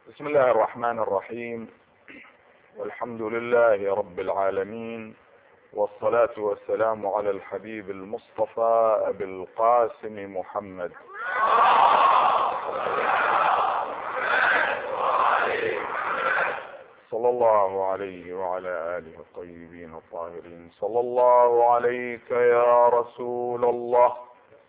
بسم الله الرحمن الرحيم. والحمد لله رب العالمين، والصلاة والسلام على الحبيب المصطفى أبي القاسم محمد صلى الله عليه وعلى آله الطيبين الطاهرين. صلى الله عليك يا رسول الله،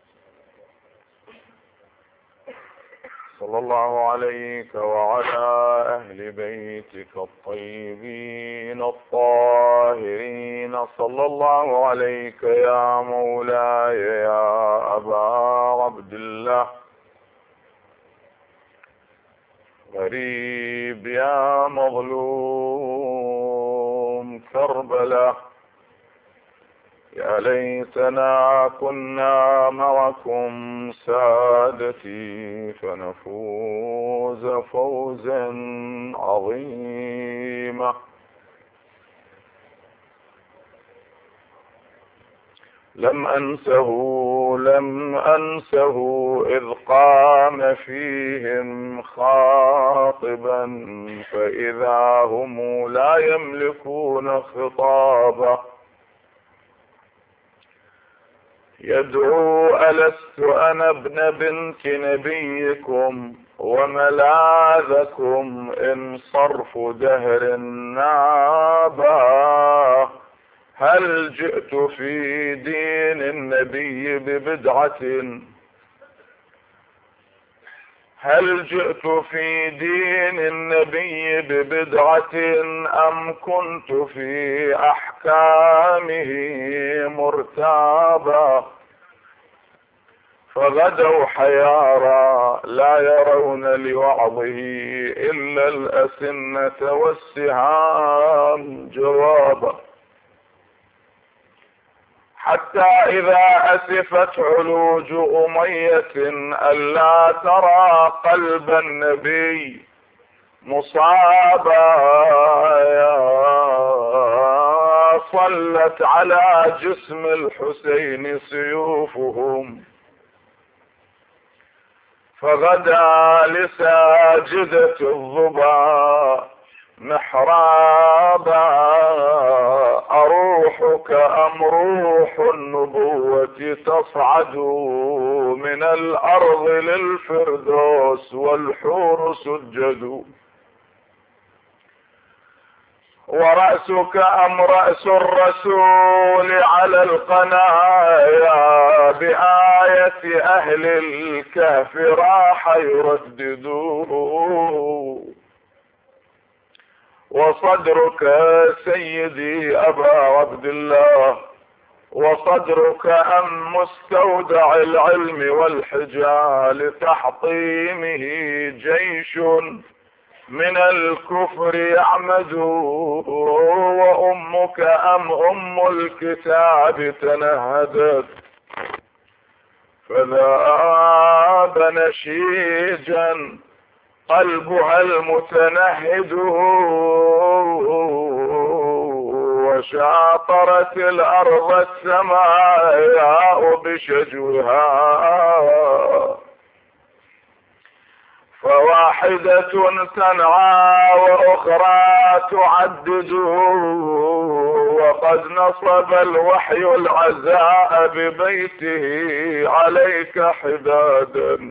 صلى الله عليك وعلى أهل بيتك الطيبين الطاهرين. صلى الله عليك يا مولاي يا أبا عبد الله. غريب يا مظلوم كربلاء، يا ليتنا كنا معكم سادتي فنفوز فوزا عظيما. لم أنسه إذ قام فيهم خاطبا، فإذا هم لا يملكون خطابا. يدعو ألست أنا ابن بنت نبيكم وملاذكم إن صرف دهر نابا. هل جئت في دين النبي ببدعة، هل جئت في دين النبي ببدعة أم كنت في أحكامه مرتابا. فغدوا حيارى لا يرون لوعظه إلا الأسنة والسهام جوابا. حتى إذا أسفت علوج أمية ألا ترى قلب النبي مصابا، صلت على جسم الحسين سيوفهم. فغدا لساجدة الظبا محرابا. أروحك أم روح النبوة تصعد من الأرض للفردوس والحور سجدوا. ورأسك أم رأس الرسول على القنايا بآية أهل الكهف راح يرددوه. وصدرك سيدي أبا عبد الله، وصدرك أم مستودع العلم والحجال تحطيمه جيش من الكفر يعمد. وأمك أم أم الكتاب تنهدت فذاب نشيجا قلبها المتنهد. وشاطرت الأرض السماء بشجوها. فواحدة تنعى وأخرى تعدد. وقد نصب الوحي العزاء ببيته عليك حدادا.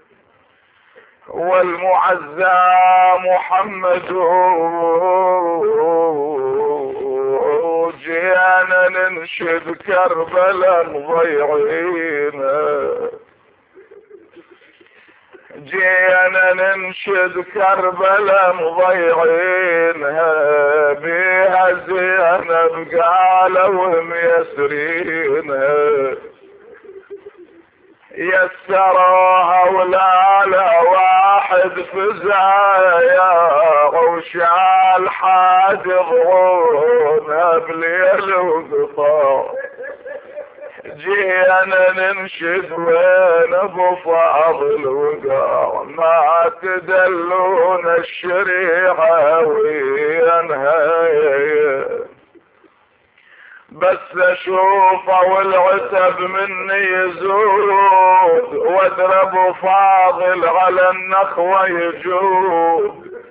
والمعزى محمد جيانا ننشد كربلا ضيعينا. جينا ننشد كربلا مضيعينها بها زينب قالوا ميسرينها. يسروها ولا لا واحد فزايا وشال حاد ضغونها بليل وقطار. جينا ننشد وين ابو فاضل وقار ما تدلون الشريعة وينها. بس اشوفه والعتب مني يزود واضرب فاضل على النخوة يجود.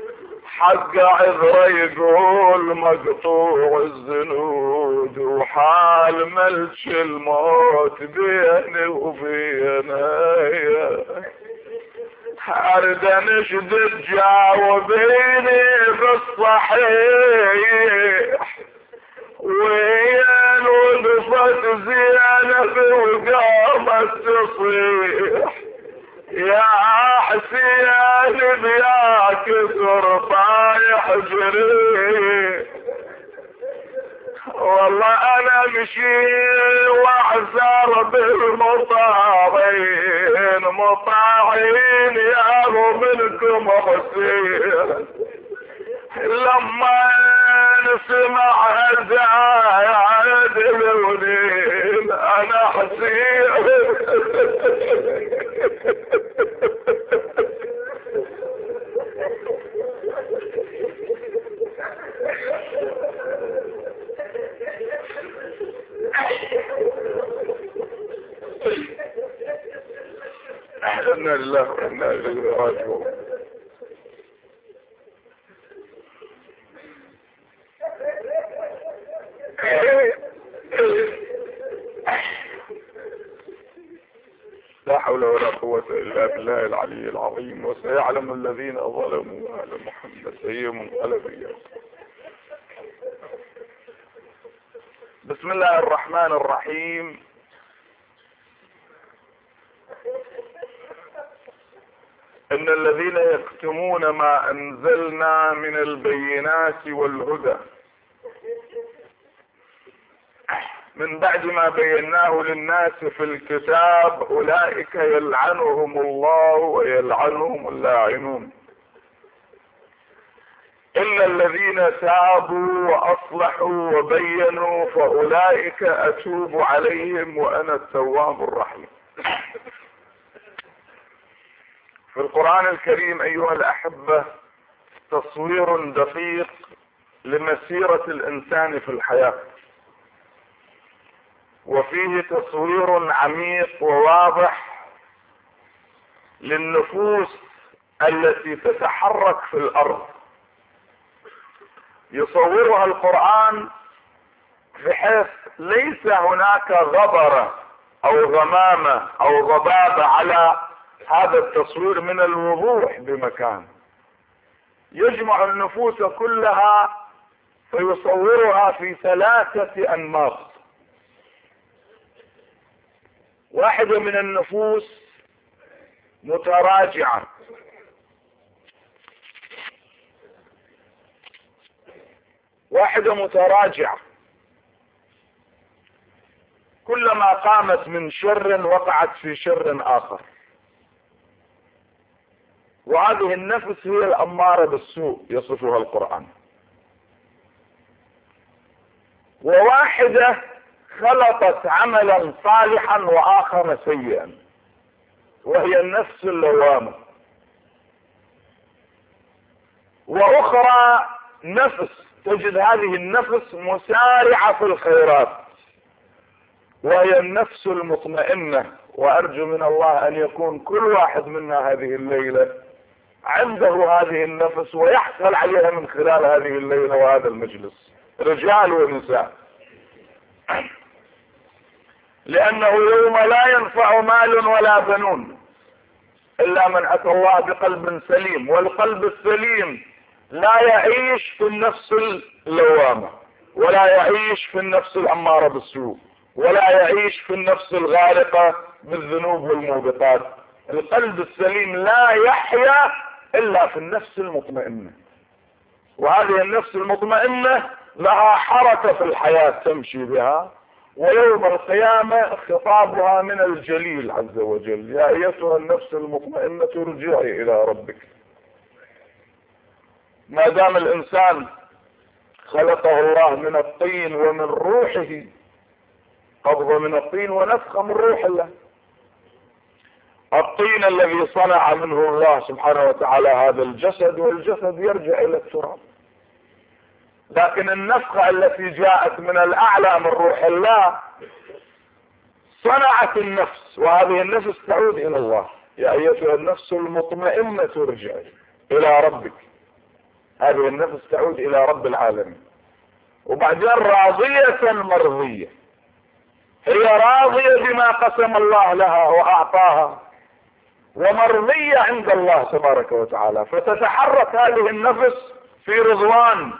حق عذره يقول مقطوع الزنود، وحال ملك الموت بيني وبينه. ارد نشد تجاوبيني بالصحيح، وين وقفت زينب وقامت تصيح، يا حسين بيا كسر طايح جري. والله انا مشي واحذر بالمطاعين، مطاعين يا منكم حسين. لما نسمع هالزايد الوليل انا حسين. انا لله وانا اليه راجعون. لا حول ولا قوة الا بالله العلي العظيم. وسيعلم الذين ظلموا على محمد اي منقلب. بسم الله الرحمن الرحيم. ان الذين يكتمون ما انزلنا من البينات والهدى من بعد ما بيناه للناس في الكتاب اولئك يلعنهم الله ويلعنهم اللاعنون الا الذين تابوا واصلحوا وبينوا فاولئك اتوب عليهم وانا التواب الرحيم. في القرآن الكريم ايها الاحبة تصوير دقيق لمسيرة الانسان في الحياة، وفيه تصوير عميق وواضح للنفوس التي تتحرك في الارض. يصورها القرآن بحيث ليس هناك غبرة او غمامة او ضبابة على هذا التصوير من الوضوح بمكان. يجمع النفوس كلها فيصورها في 3 أنماط. واحدة من النفوس متراجعة، واحدة متراجعة كلما قامت من شر وقعت في شر آخر، وهذه النفس هي الأمارة بالسوء يصفها القرآن. وواحدة خلطت عملا صالحا وآخر سيئا، وهي النفس اللوامة. وأخرى نفس تجد هذه النفس مسارعة في الخيرات، وهي النفس المطمئنة. وأرجو من الله أن يكون كل واحد منا هذه الليلة عنده هذه النفس ويحصل عليها من خلال هذه الليلة وهذا المجلس، رجال ونساء. لأنه يوم لا ينفع مال ولا بنون إلا من أتى الله بقلب سليم. والقلب السليم لا يعيش في النفس اللوامة، ولا يعيش في النفس الأمارة بالسوء، ولا يعيش في النفس الغارقة بالذنوب والموبقات. القلب السليم لا يحيا إلا في النفس المطمئنة، وهذه النفس المطمئنة لها حركة في الحياة تمشي بها، ويوم القيامة خطابها من الجليل عز وجل: يا أيتها النفس المطمئنة ارجعي إلى ربك. ما دام الإنسان خلقه الله من الطين ومن روحه، قبضة من الطين ونفخة من روح الله. الطين الذي صنع منه الله سبحانه وتعالى هذا الجسد، والجسد يرجع إلى التراب. لكن النفخة التي جاءت من الأعلى من روح الله صنعت النفس، وهذه النفس تعود إلى الله. يا أيتها النفس المطمئنة ارجعي إلى ربك. هذه النفس تعود الى رب العالمين. وبعدين راضية مرضية، هي راضية بما قسم الله لها واعطاها، ومرضية عند الله تبارك وتعالى، فتتحرك هذه النفس في رضوان.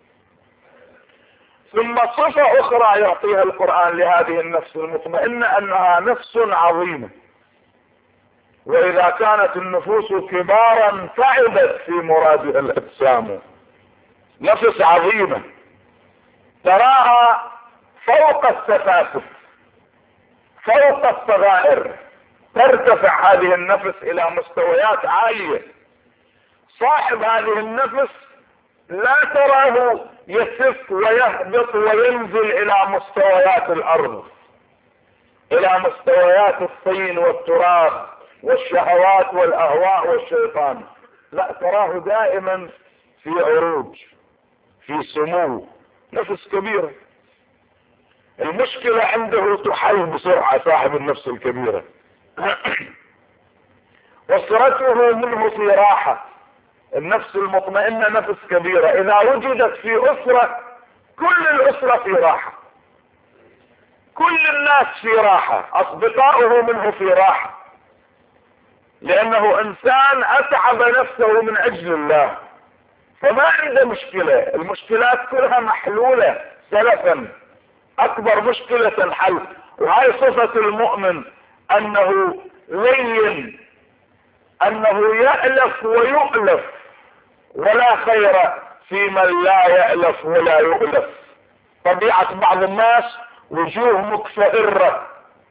ثم صفة اخرى يعطيها القرآن لهذه النفس المطمئنة، انها نفس عظيمة. واذا كانت النفوس كبارا تعبت في مرادها الاجسام. نفس عظيمة تراها فوق السفاسف، فوق الصغائر، ترتفع هذه النفس الى مستويات عالية. صاحب هذه النفس لا تراه يسف ويهبط وينزل الى مستويات الارض، الى مستويات الطين والتراب والشهوات والاهواء والشيطان. لا، تراه دائما في عروج، في سمو. نفس كبيرة. المشكلة عنده تحل بسرعة صاحب النفس الكبيرة. أسرته منه في راحة. النفس المطمئنة نفس كبيرة، إذا وجدت في أسرة كل الأسرة في راحة، كل الناس في راحة، أصدقاؤه منه في راحة، لأنه إنسان أتعب نفسه من أجل الله، فما عنده مشكلة. المشكلات كلها محلولة سلفا. أكبر مشكلة تنحل. وهي صفة المؤمن، أنه لين، أنه يألف ويؤلف، ولا خير في من لا يألف ولا يؤلف. طبيعة بعض الناس وجوه مكفئرة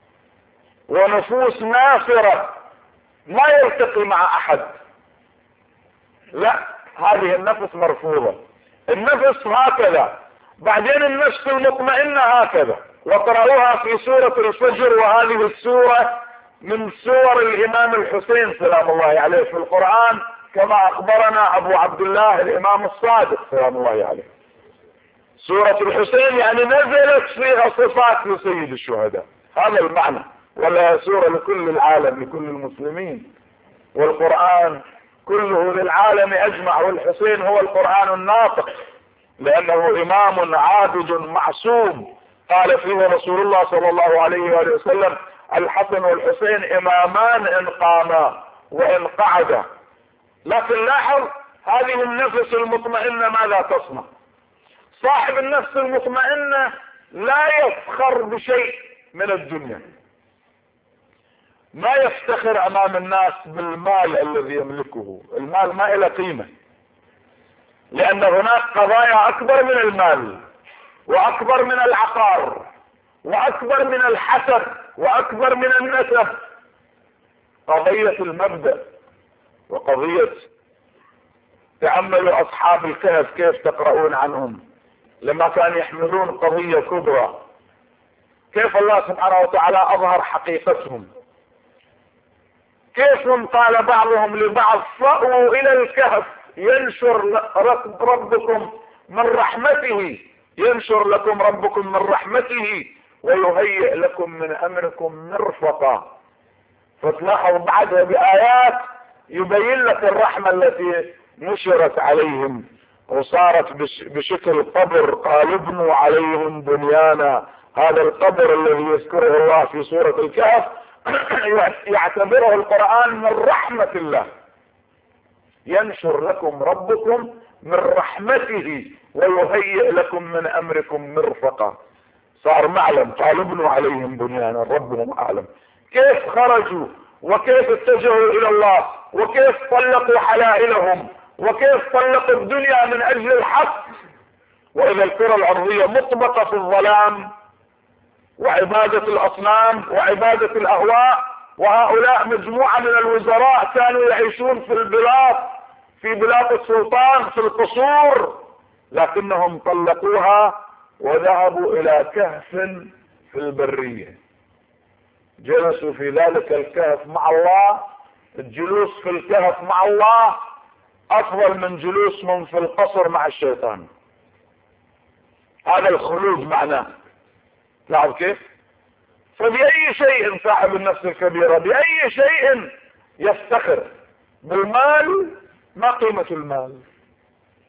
ونفوس نافرة، ما يلتقي مع أحد. لا، هذه النفس مرفوضة. النفس هكذا. بعدين النفس المطمئنة هكذا، وقرأوها في سورة الفجر، وهذه السورة من سور الإمام الحسين سلام الله عليه في القرآن، كما أخبرنا أبو عبد الله الإمام الصادق سلام الله عليه. سورة الحسين يعني نزلت فيها صفات لسيد الشهداء، هذا المعنى. ولا سورة لكل العالم، لكل المسلمين، والقرآن كله للعالم أجمع، والحسين هو القرآن الناطق، لأنه إمام عابد معصوم. قال فيه رسول الله صلى الله عليه وآله وسلم: الحسن والحسين إمامان إن قاما وإن قعدا. لكن لاحظ هذه النفس المطمئنة ماذا تصنع؟ صاحب النفس المطمئنة لا يفخر بشيء من الدنيا، ما يفتخر امام الناس بالمال الذي يملكه. المال ما له قيمة، لان هناك قضايا اكبر من المال، واكبر من العقار، واكبر من الحسب، واكبر من النسب. قضية المبدأ، وقضية تأملوا اصحاب الكهف كيف تقرؤون عنهم لما كانوا يحملون قضية كبرى، كيف الله سبحانه وتعالى اظهر حقيقتهم. كيف قال بعضهم لبعض: فأووا الى الكهف ينشر ربكم من رحمته، ينشر لكم ربكم من رحمته ويهيئ لكم من امركم مرفقا. فتلاحظ بعدها بآيات يبين لك الرحمة التي نشرت عليهم، وصارت بشكل قبر. قال ابنوا عليهم بنيانا. هذا القبر الذي يذكره الله في سورة الكهف يعتبره القرآن من رحمة الله. ينشر لكم ربكم من رحمته ويهيئ لكم من امركم مرفقا. صار معلم. قال ابنوا عليهم بنيانا ربهم اعلم. كيف خرجوا، وكيف اتجهوا الى الله، وكيف طلقوا حلائلهم، وكيف طلقوا الدنيا من اجل الحق. واذا الكرة الارضية مطبقة في الظلام وعبادة الاصنام وعبادة الاهواء، وهؤلاء مجموعة من الوزراء كانوا يعيشون في البلاد، في بلاد السلطان، في القصور، لكنهم طلقوها وذهبوا الى كهف في البرية. جلسوا في ذلك الكهف مع الله. الجلوس في الكهف مع الله افضل من جلوسهم في القصر مع الشيطان. هذا الخلود معناه. لاحظ كيف؟ فبأي شيء صاحب النفس الكبيرة، بأي شيء يفتخر؟ بالمال؟ ما قيمة المال؟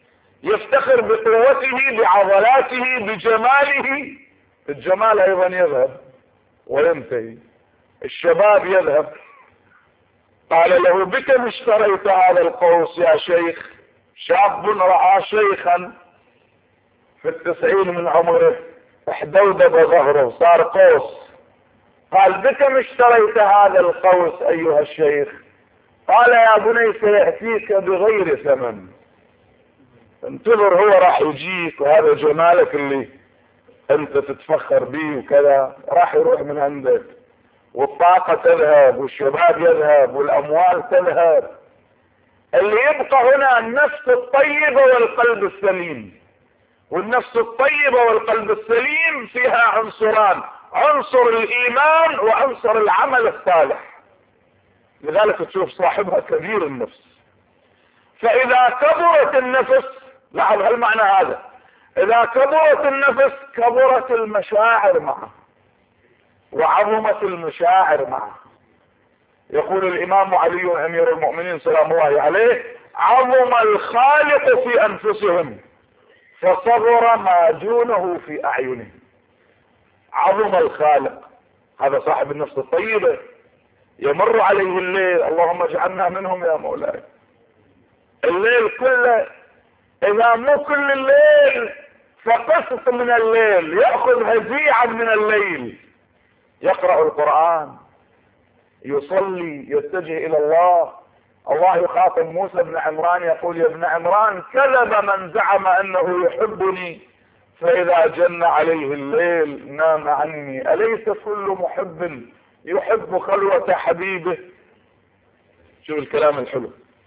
يفتخر بقوته، بعضلاته، بجماله. الجمال ايضا يذهب وينتهي، الشباب يذهب. قال له: بكم اشتريت هذا القوس يا شيخ؟ شاب رأى شيخا في 90 من عمره، احدودب ظهره صار قوس. قال: بكم اشتريت هذا القوس ايها الشيخ؟ قال: يا بني سيأتيك بغير ثمن، انتظر، هو راح يجيك، وهذا جمالك اللي انت تتفخر به وكذا راح يروح من عندك، والطاقة تذهب، والشباب يذهب، والاموال تذهب. اللي يبقى هنا النفس الطيبة والقلب السليم. والنفس الطيبة والقلب السليم فيها عنصران: عنصر الايمان وعنصر العمل الصالح. لذلك تشوف صاحبها كبير النفس. فاذا كبرت النفس، لاحظ هالمعنى هذا، اذا كبرت النفس كبرت المشاعر معه، وعظمت المشاعر معه. يقول الامام علي امير المؤمنين سلام الله عليه: عظم الخالق في انفسهم فصغر ما دونه في اعينهم. عظم الخالق، هذا صاحب النفس الطيبة. يمر عليه الليل، اللهم اجعلنا منهم يا مولاي، الليل كله، اذا مو كل الليل فقسط من الليل، يأخذ هزيعا من الليل، يقرأ القرآن، يصلي، يتجه الى الله. الله يخاطب موسى بن عمران يقول: يا ابن عمران، كذب من زعم انه يحبني فاذا جن عليه الليل نام عني، اليس كل محب يحب خلوة حبيبه؟ شوف الكلام الحلو.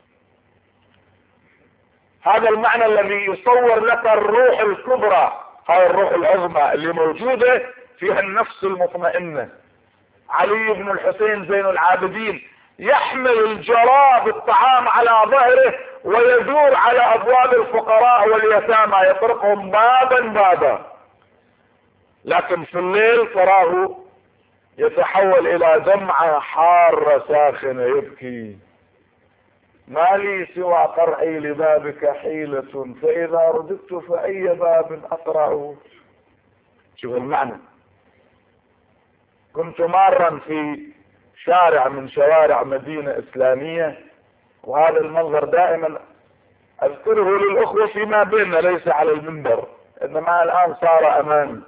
هذا المعنى الذي يصور لك الروح الكبرى، هاي الروح العظمى اللي موجودة فيها النفس المطمئنة. علي بن الحسين زين العابدين يحمل الجراب الطعام على ظهره ويدور على ابواب الفقراء واليتامى، يطرقهم بابا بابا، لكن في الليل تراه يتحول الى دمعة حارة ساخنة يبكي: ما لي سوى قرعي لبابك حيلة، فاذا رددت فاي باب اقرع. شوف المعنى. كنت مارا في شارع من شوارع مدينة اسلامية، وهذا المنظر دائما اذكره للاخوة فيما بيننا، ليس على المنبر، انما الان صار امامي.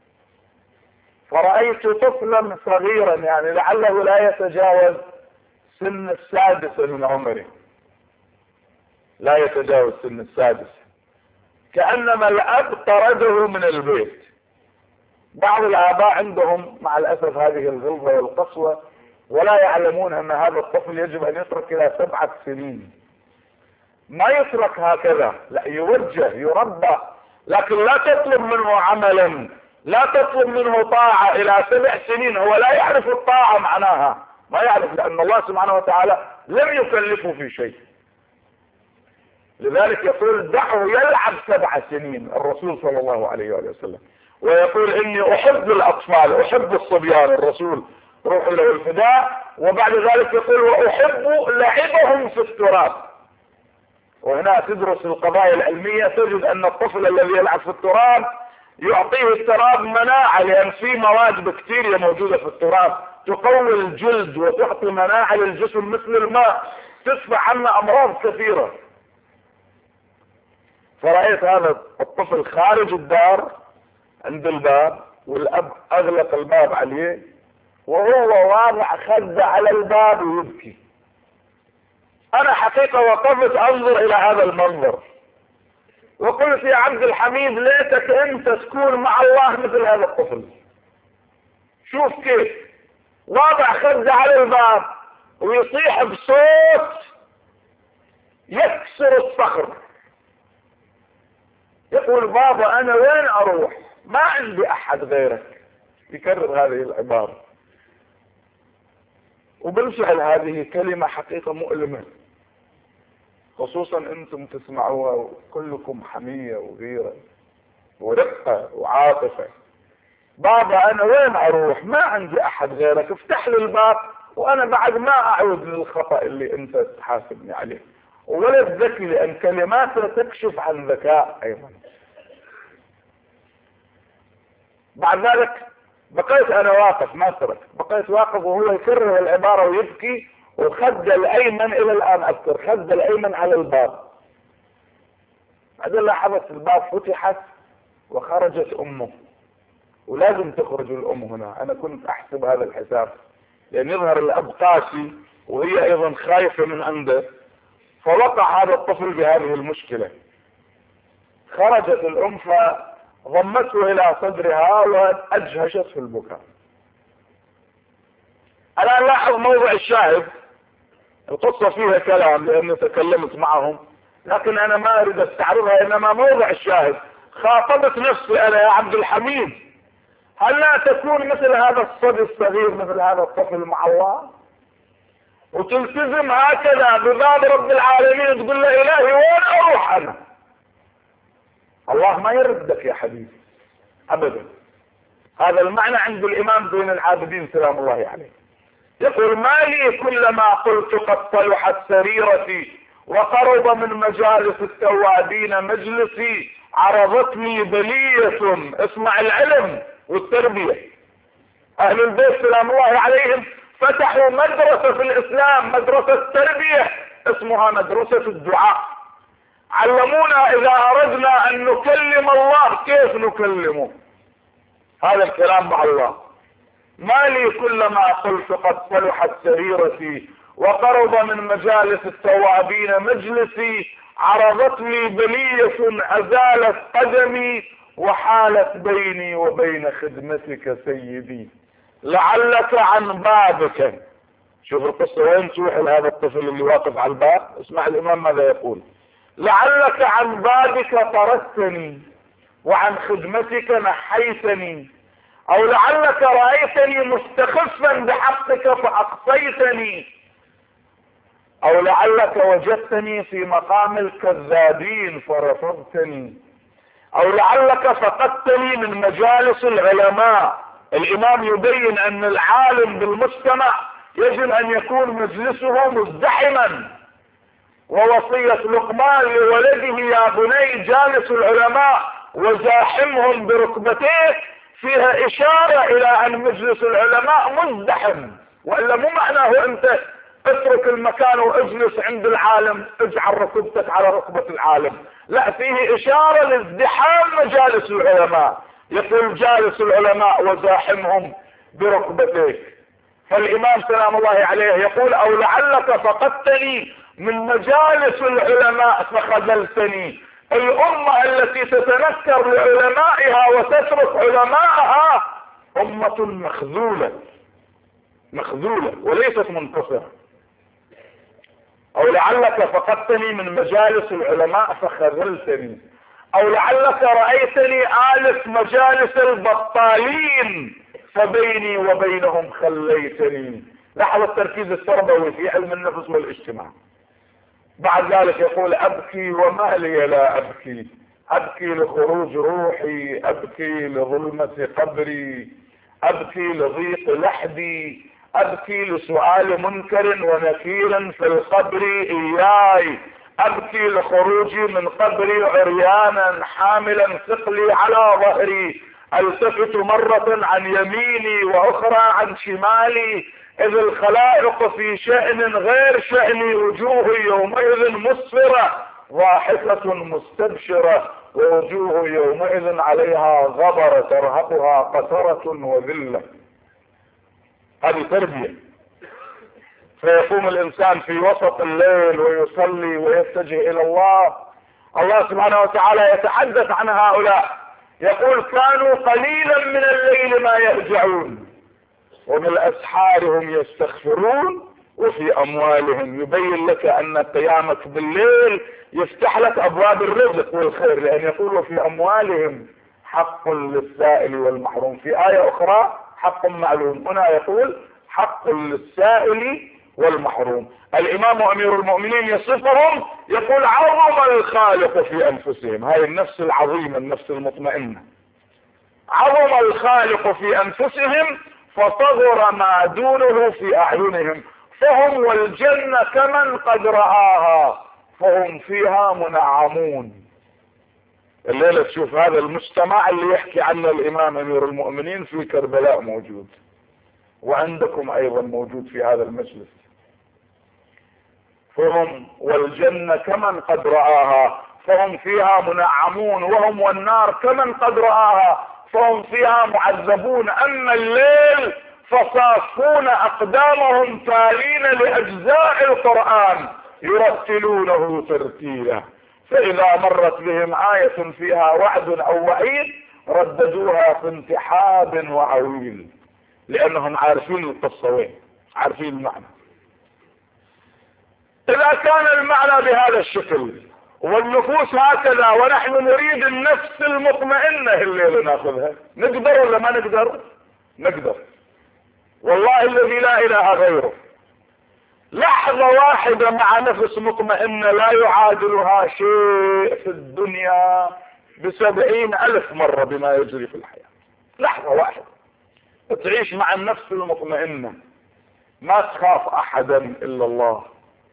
فرأيت طفلا صغيرا، يعني لعله لا يتجاوز سن السادسة من عمره، لا يتجاوز سن السادسة، كأنما الأب طرده من البيت. بعض الآباء عندهم مع الأسف هذه الغلظة والقسوة، ولا يعلمون أن هذا الطفل يجب أن يترك إلى 7 سنين. ما يترك هكذا، لا، يوجه، يربى، لكن لا تطلب منه عملا، لا تطلب منه طاعة إلى 7 سنين. هو لا يعرف الطاعة معناها، ما يعرف، لأن الله سبحانه وتعالى لم يكلفه في شيء. لذلك يقول: دعه يلعب 7 سنين الرسول صلى الله عليه وآله وسلم. ويقول: إني أحب الأطفال، أحب الصبيان، الرسول روح له الفداء. وبعد ذلك يقول: وأحب لعبهم في التراب. وهنا تدرس القضايا العلمية، تجد أن الطفل الذي يلعب في التراب يعطيه التراب مناعة، لأن في مواد بكتيريا موجودة في التراب تقوي الجلد وتعطي مناعة للجسم مثل الماء، تدفع عنا أمراض كثيرة. فرأيت هذا الطفل خارج الدار عند الباب، والأب أغلق الباب عليه، وهو واضع خده على الباب ويبكي. أنا حقيقة وقفت أنظر إلى هذا المنظر وقلت: يا عبد الحميد، ليتك أنت تكون مع الله مثل هذا الطفل. شوف كيف واضع خده على الباب ويصيح بصوت يكسر الصخر، يقول: بابا أنا وين أروح؟ ما عندي أحد غيرك. يكرر هذه العبارة. وبالفعل هذه كلمة حقيقة مؤلمة، خصوصا أنتم تسمعوها وكلكم حمية وغيرة ورقة وعاطفة. بابا أنا وين أروح؟ ما عندي أحد غيرك، افتح لي الباب وأنا بعد ما أعود للخطأ اللي أنت تحاسبني عليه. وولد ذكي لأن كلماته تكشف عن ذكاء أيضا. بعد ذلك بقيت أنا واقف ما ترك، بقيت واقف وهو يكرر العبارة ويبكي، وخد الأيمن إلى الآن أذكر خد الأيمن على الباب. بعدين لاحظت الباب فتحت وخرجت أمه، ولازم تخرج الأم هنا. أنا كنت أحسب هذا الحساب لأن يظهر الأب قاسي وهي أيضا خايفة من عنده، فوقع هذا الطفل بهذه المشكلة. خرجت الأم فضمته إلى صدرها وأجهشت في البكاء. الآن لاحظ موضع الشاهد، القصة فيها كلام لأني تكلمت معهم، لكن أنا ما أريد أستعرضها، إنما موضع الشاهد خاطبت نفسي أنا يا عبد الحميد، هل لا تكون مثل هذا الصبي الصغير مثل هذا الطفل مع الله وتلتزم هكذا بباب رب العالمين تقول له إلهي وين أروح أنا؟ الله ما يردك يا حبيبي أبدا. هذا المعنى عند الإمام زين العابدين سلام الله عليه، يقول ما لي كلما قلت قد طلحت سريرتي وقرب من مجالس التوابين مجلسي عرضتني بلية. اسمع العلم والتربية. أهل البيت سلام الله عليهم فتحوا مدرسة في الإسلام، مدرسة تربية اسمها مدرسة الدعاء. علمونا إذا أردنا أن نكلم الله كيف نكلمه، هذا الكلام مع الله. ما لي كلما قلت قد صلحت سريرتي وقرب من مجالس التوابين مجلسي عرضتني بلية أزالت قدمي وحالت بيني وبين خدمتك سيدي لعلك عن بابك. شوف القصة وين تروح لهذا الطفل اللي واقف على الباب. اسمع الإمام ماذا يقول: لعلك عن بابك طردتني وعن خدمتك نحيتني، او لعلك رأيتني مستخفا بحقك فأقصيتني، او لعلك وجدتني في مقام الكذابين فرفضتني، او لعلك فقدتني من مجالس العلماء. الامام يبين ان العالم بالمجتمع يجب ان يكون مجلسه مزدحما، ووصية لقمان لولده يا بني جالس العلماء وزاحمهم بركبتيك فيها اشارة الى ان مجلس العلماء مزدحم، والا مو معناه انت اترك المكان واجلس عند العالم اجعل ركبتك على ركبة العالم، لا، فيه اشارة لازدحام مجالس العلماء. يقول جالس العلماء وزاحمهم بركبتيك. فالامام سلام الله عليه يقول او لعلك فقدتني من مجالس العلماء فخذلتني. الامة التي تتنكر لعلمائها وتترك علمائها امة مخذولة وليست منتصرة. او لعلك فقدتني من مجالس العلماء فخذلتني، او لعلك رأيتني آلف مجالس البطالين فبيني وبينهم خليتني. لاحظ التركيز التربوي في علم النفس والاجتماع. بعد ذلك يقول ابكي وما لي لا ابكي، ابكي لخروج روحي، ابكي لظلمة قبري، ابكي لضيق لحدي، ابكي لسؤال منكر ونكير في القبر اياي، ابكي لخروجي من قبري عريانا حاملا ثقلي على ظهري، التفت مرة عن يميني واخرى عن شمالي، اذ الخلائق في شأن غير شأني، وجوه يومئذ مسفرة ضاحكة مستبشرة، ووجوه يومئذ عليها غبرة ترهقها قترة وذلة. هذه تربية. فيقوم الانسان في وسط الليل ويصلي ويتجه الى الله. الله سبحانه وتعالى يتحدث عن هؤلاء يقول كانوا قليلا من الليل ما يهجعون وبالاسحار هم يستغفرون وفي اموالهم. يبين لك ان قيامك بالليل يفتح لك ابواب الرزق والخير، لان يقول وفي اموالهم حق للسائل والمحروم. في آية اخرى حق معلوم، هنا يقول حق للسائل والمحروم. الامام امير المؤمنين يصفهم يقول عظم الخالق في انفسهم. هاي النفس العظيمة، النفس المطمئنة. عظم الخالق في انفسهم فصغر ما دونه في اعينهم، فهم والجنة كمن قد رآها فهم فيها منعمون. الليلة تشوف هذا المجتمع اللي يحكي عنه الامام امير المؤمنين في كربلاء موجود، وعندكم ايضا موجود في هذا المجلس. فهم والجنة كمن قد رآها فهم فيها منعمون، وهم والنار كمن قد رآها فهم فيها معذبون. اما الليل فصافون اقدامهم تالين لاجزاء القرآن يرتلونه ترتيلا، فاذا مرت بهم آية فيها وعد او وعيد رددوها في انتحاب وعويل، لانهم عارفين القصة وين، عارفين المعنى. اذا كان المعنى بهذا الشكل والنفوس هكذا، ونحن نريد النفس المطمئنة الليلة ناخذها، نقدر ولا ما نقدر؟ نقدر والله الذي لا اله غيره. لحظة واحدة مع نفس مطمئنة لا يعادلها شيء في الدنيا ب70,000 مرة بما يجري في الحياة. لحظة واحدة تعيش مع النفس المطمئنة، ما تخاف احدا الا الله.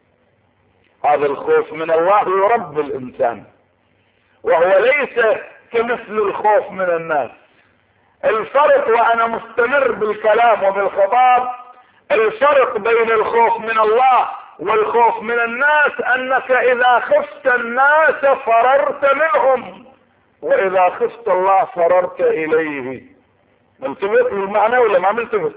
هذا الخوف من الله يربي الانسان، وهو ليس كمثل الخوف من الناس. الفرق، وانا مستمر بالكلام وبالخطاب، الفرق بين الخوف من الله والخوف من الناس انك اذا خفت الناس فررت منهم، واذا خفت الله فررت اليه. ملتفت للمعنى ولا ما ملتفت؟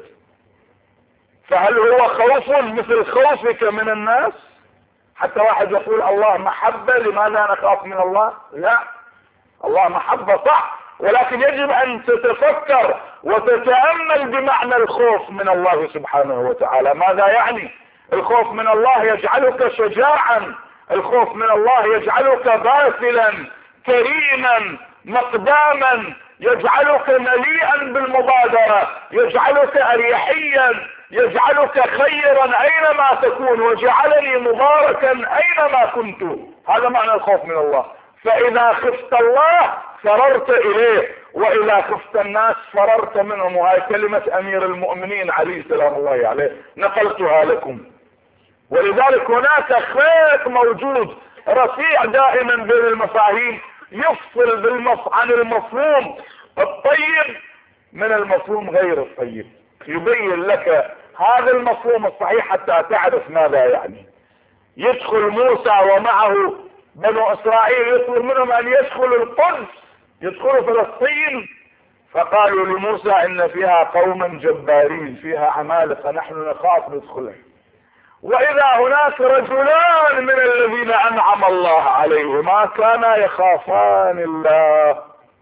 فهل هو خوف مثل خوفك من الناس؟ حتى واحد يقول الله محبة، لماذا نخاف من الله؟ لا، الله محبة صح، ولكن يجب ان تتفكر وتتأمل بمعنى الخوف من الله سبحانه وتعالى. ماذا يعني؟ الخوف من الله يجعلك شجاعا، الخوف من الله يجعلك باذلا كريما مقداما، يجعلك مليئا بالمبادرة، يجعلك اريحيا، يجعلك خيرا اينما تكون، وجعلني مباركا اينما كنت. هذا معنى الخوف من الله. فاذا خفت الله فررت اليه، واذا خفت الناس فررت منهم. وهي كلمة امير المؤمنين عليه سلام الله عليه، نقلتها لكم. ولذلك هناك خيط موجود رفيع دائما بين المفاهيم، يفصل عن المفهوم الطيب من المفهوم غير الطيب، يبين لك هذا المفهوم الصحيح حتى تعرف ماذا يعني. يدخل موسى ومعه بنو اسرائيل، يطلب منهم ان يدخلوا القدس، يدخلوا فلسطين، فقالوا لموسى ان فيها قوما جبارين، فيها عمالقة، نحن نخاف ندخلها. واذا هناك رجلان من الذين انعم الله عليهما كانا يخافان الله.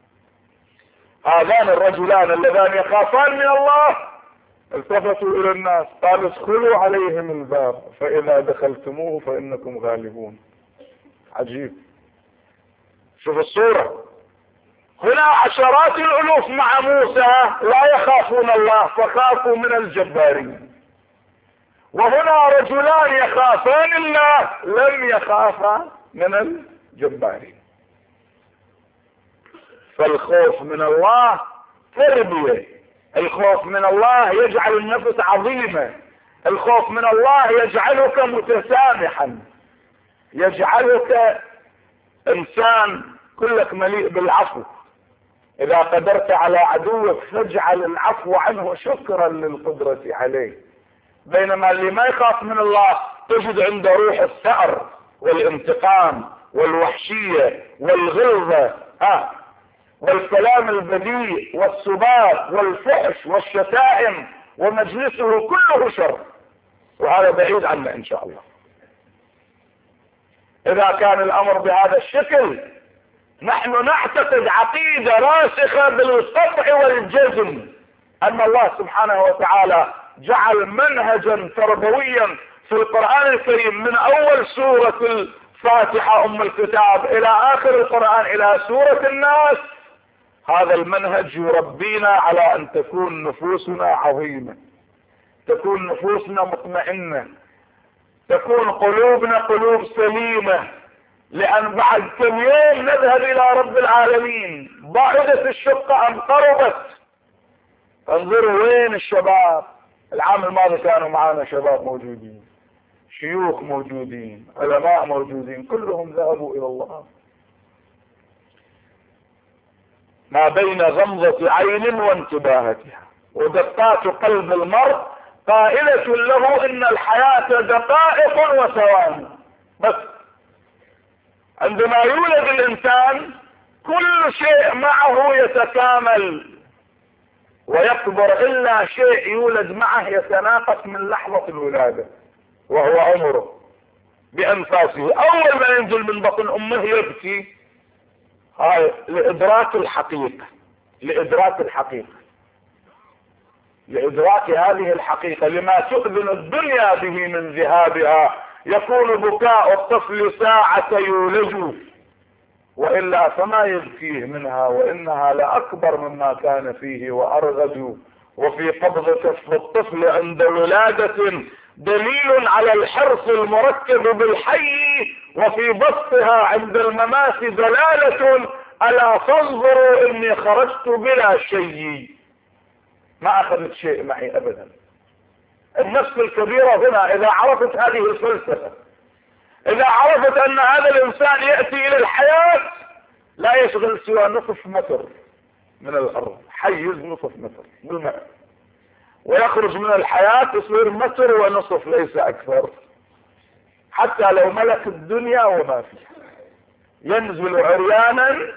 هذان الرجلان اللذان يخافان من الله التفتوا الى الناس، قالوا ادخلوا عليهم الباب فاذا دخلتموه فانكم غالبون. عجيب، شوف الصورة. هنا عشرات الالوف مع موسى لا يخافون الله، فخافوا من الجبارين. وهنا رجلان يخافان الله لم يخافا من الجبارين. فالخوف من الله تربية، الخوف من الله يجعل النفس عظيمة، الخوف من الله يجعلك متسامحا، يجعلك انسان كلك مليء بالعفو. اذا قدرت على عدوك فاجعل العفو عنه شكرا للقدرة عليه. بينما اللي ما يخاف من الله تجد عنده روح الثأر والانتقام والوحشية والغلظة، والكلام البذيء والسباب والفحش والشتائم، ومجلسه كله شر، وهذا بعيد عنا ان شاء الله. اذا كان الامر بهذا الشكل، نحن نعتقد عقيدة راسخة بالقطع والجزم ان الله سبحانه وتعالى جعل منهجا تربويا في القرآن الكريم من اول سورة الفاتحة ام الكتاب الى اخر القرآن الى سورة الناس. هذا المنهج يربينا على ان تكون نفوسنا عظيمة، تكون نفوسنا مطمئنة، تكون قلوبنا قلوب سليمة، لان بعد كم يوم نذهب الى رب العالمين. بعدت الشقة ام قربت؟ انظروا وين الشباب. العام الماضي كانوا معنا شباب موجودين، شيوخ موجودين، علماء موجودين، كلهم ذهبوا إلى الله. ما بين غمضة عين وانتباهتها ودقات قلب المرء قائلة له إن الحياة دقائق وثواني بس. عندما يولد الإنسان كل شيء معه يتكامل ويكبر، إلا شيء يولد معه يتناقص من لحظة الولادة وهو عمره بأنفاسه. أول ما ينزل من بطن أمه يبكي، هاي لإدراك الحقيقة، لإدراك هذه الحقيقة، لما تؤذن الدنيا به من ذهابها. يكون بكاء الطفل ساعة يولد، وإلا فما يبكيه منها، وإنها لأكبر مما كان فيه وأرغد. وفي قبض كف الطفل عند ولادة دليل على الحرص المركب بالحي، وفي بسطها عند الممات دلالة ألا فانظروا إني خرجت بلا شيء، ما أخذت شيء معي أبدا. النفس الكبيرة هنا إذا عرفت هذه الفلسفة، إذا عرفت أن هذا الإنسان يأتي إلى الحياة لا يشغل سوى نصف متر من الأرض، حيز نصف متر بالماء، ويخرج من الحياة يصير متر ونصف ليس أكثر، حتى لو ملك الدنيا وما فيها. ينزل عريانا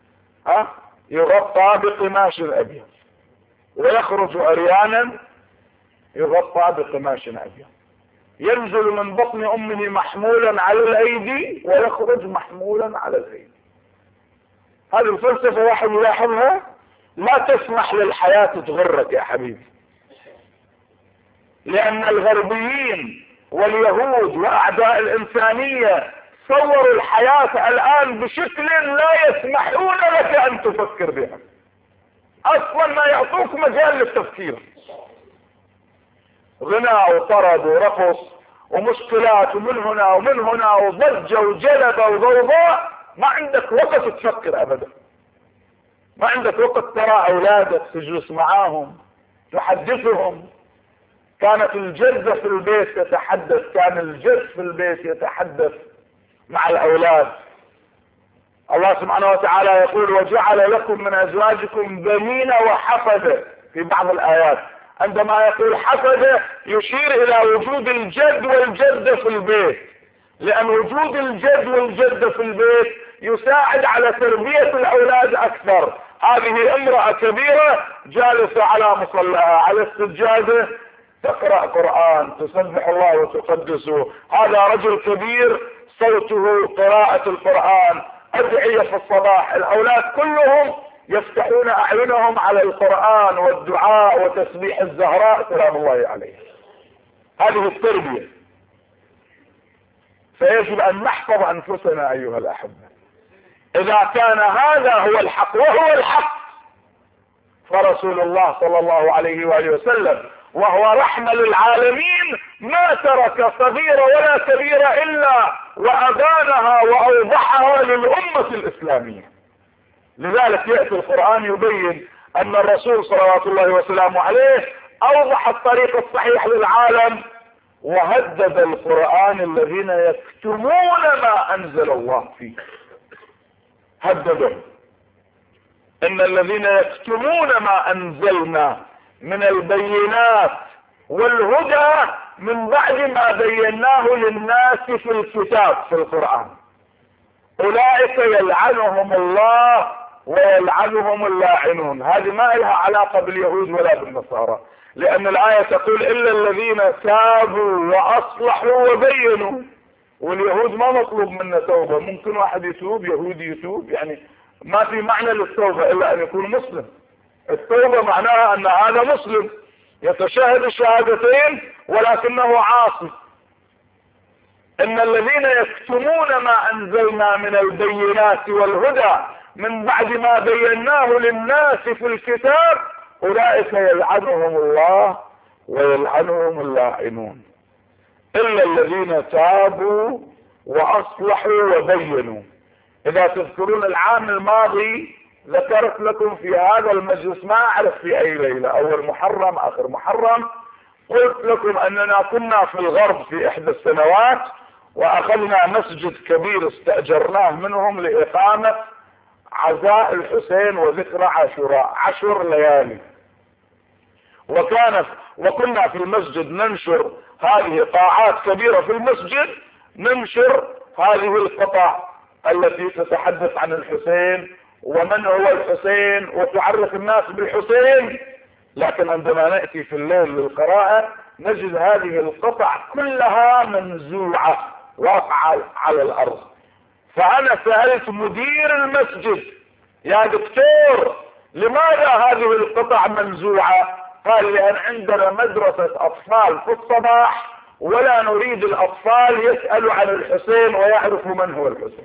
يغطى بقماش أبيض، ويخرج عريانا يغطى بقماش أبيض. ينزل من بطن أمه محمولا على الأيدي ويخرج محمولا على الأيدي. هذه الفلسفة واحد يلاحظها لا تسمح للحياة تغرك يا حبيبي، لأن الغربيين واليهود وأعداء الإنسانية صوروا الحياة الآن بشكل لا يسمحون لك أن تفكر بها، أصلا ما يعطوك مجال للتفكير. غناء وطرب ورقص ومشكلات ومن هنا ومن هنا وضجة وجلبة وضوضاء، ما عندك وقت تفكر أبدا، ما عندك وقت ترى أولادك تجلس معاهم تحدثهم. كانت الجدة في البيت تتحدث، كان الجد في البيت يتحدث مع الأولاد. الله سبحانه وتعالى يقول وجعل لكم من أزواجكم بنين وحفدة في بعض الآيات. عندما يقول حفدة يشير إلى وجود الجد والجدة في البيت، لأن وجود الجد والجدة في البيت يساعد على تربية الأولاد أكثر. هذه امرأة كبيرة جالسة على مصلاها على السجادة تقرأ قرآن تسبح الله وتقدسه. هذا رجل كبير صوته قراءة القرآن، أدعية في الصباح. الأولاد كلهم يفتحون أعينهم على القرآن والدعاء وتسبيح الزهراء سلام الله عليها. هذه التربية. فيجب أن نحفظ أنفسنا أيها الأحبة. إذا كان هذا هو الحق وهو الحق، فرسول الله صلى الله عليه وآله وسلم وهو رحمة للعالمين ما ترك صغيرة ولا كبيرة إلا وأبانها وأوضحها للأمة الإسلامية. لذلك يأتي القرآن يبين أن الرسول صلوات الله وسلامه عليه أوضح الطريق الصحيح للعالم، وهدد القرآن الذين يكتمون ما أنزل الله فيه. هددهم إن الذين يكتمون ما أنزلنا من البينات والهدى من بعد ما بيناه للناس في الكتاب في القرآن أولئك يلعنهم الله ويلعنهم اللاعنون. هذه ما لها علاقة باليهود ولا بالنصارى، لأن الآية تقول إلا الذين تابوا وأصلحوا وبينوا. واليهود ما مطلوب منا توبة، ممكن واحد يتوب يهودي يتوب، يعني ما في معنى للتوبة إلا أن يكون مسلم. التوبة معناها أن هذا مسلم يتشهد الشهادتين ولكنه عاصي. إن الذين يكتمون ما أنزلنا من البينات والهدى من بعد ما بيناه للناس في الكتاب أولئك يلعنهم الله ويلعنهم اللاعنون إلا الذين تابوا وأصلحوا وبينوا. إذا تذكرون العام الماضي ذكرت لكم في هذا المجلس، ما أعرف في أي ليلة، أول محرم آخر محرم، قلت لكم اننا كنا في الغرب في احدى السنوات واخذنا مسجد كبير استأجرناه منهم لاقامة عزاء الحسين وذكرى عاشوراء 10 ليالي. وكنا في المسجد ننشر هذه قاعات كبيرة في المسجد، ننشر هذه القطع التي تتحدث عن الحسين ومن هو الحسين وتعرف الناس بالحسين. لكن عندما نأتي في الليل للقراءة نجد هذه القطع كلها منزوعة واقعة على الأرض. فأنا سألت مدير المسجد: يا دكتور لماذا هذه القطع منزوعة؟ قال: لأن عندنا مدرسة أطفال في الصباح ولا نريد الأطفال يسألوا عن الحسين ويعرفوا من هو الحسين.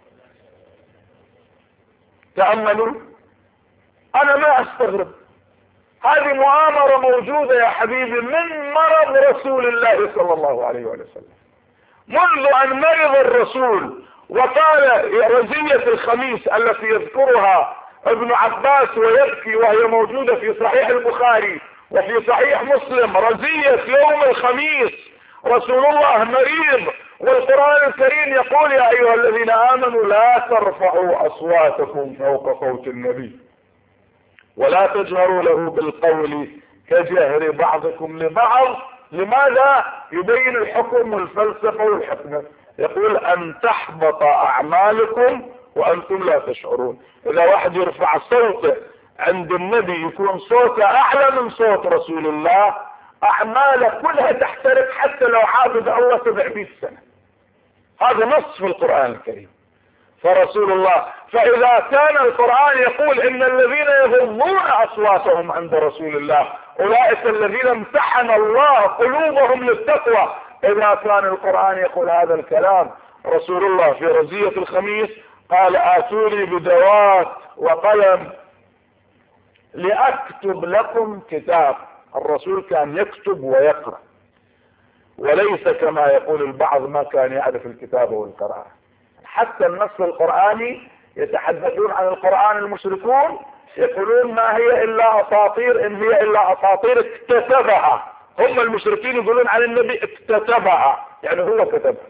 تأملوا، أنا ما أستغرب، هذه مؤامرة موجودة يا حبيبي من مرض رسول الله صلى الله عليه وسلم. منذ أن مرض الرسول وقال رزية الخميس التي يذكرها ابن عباس ويبكي وهي موجودة في صحيح البخاري وفي صحيح مسلم، رزية يوم الخميس رسول الله مريض، والقرآن الكريم يقول: يا أيها الذين آمنوا لا ترفعوا أصواتكم فوق صوت النبي ولا تجهروا له بالقول كجهر بعضكم لبعض. لماذا؟ يبين الحكم والفلسفة والحكمة. يقول: أن تحبط أعمالكم وأنتم لا تشعرون. إذا واحد يرفع صوته عند النبي يكون صوته أعلى من صوت رسول الله، أعماله كلها تحترق حتى لو عابد الله 700 سنة. هذا نص في القرآن الكريم. فرسول الله، فإذا كان القرآن يقول إن الذين يغضون أصواتهم عند رسول الله أولئك الذين امتحن الله قلوبهم للتقوى، إذا كان القرآن يقول هذا الكلام، رسول الله في رزية الخميس قال: آتوني بدوات وقلم لأكتب لكم كتاب. الرسول كان يكتب ويقرأ، وليس كما يقول البعض ما كان يعرف الكتابة والقراءة. حتى النص القرآني يتحدثون عن القرآن المشركون يقولون ما هي إلا أساطير، إن هي إلا أساطير اكتتبها. هم المشركين يقولون عن النبي اكتتبها، يعني هو كتبها.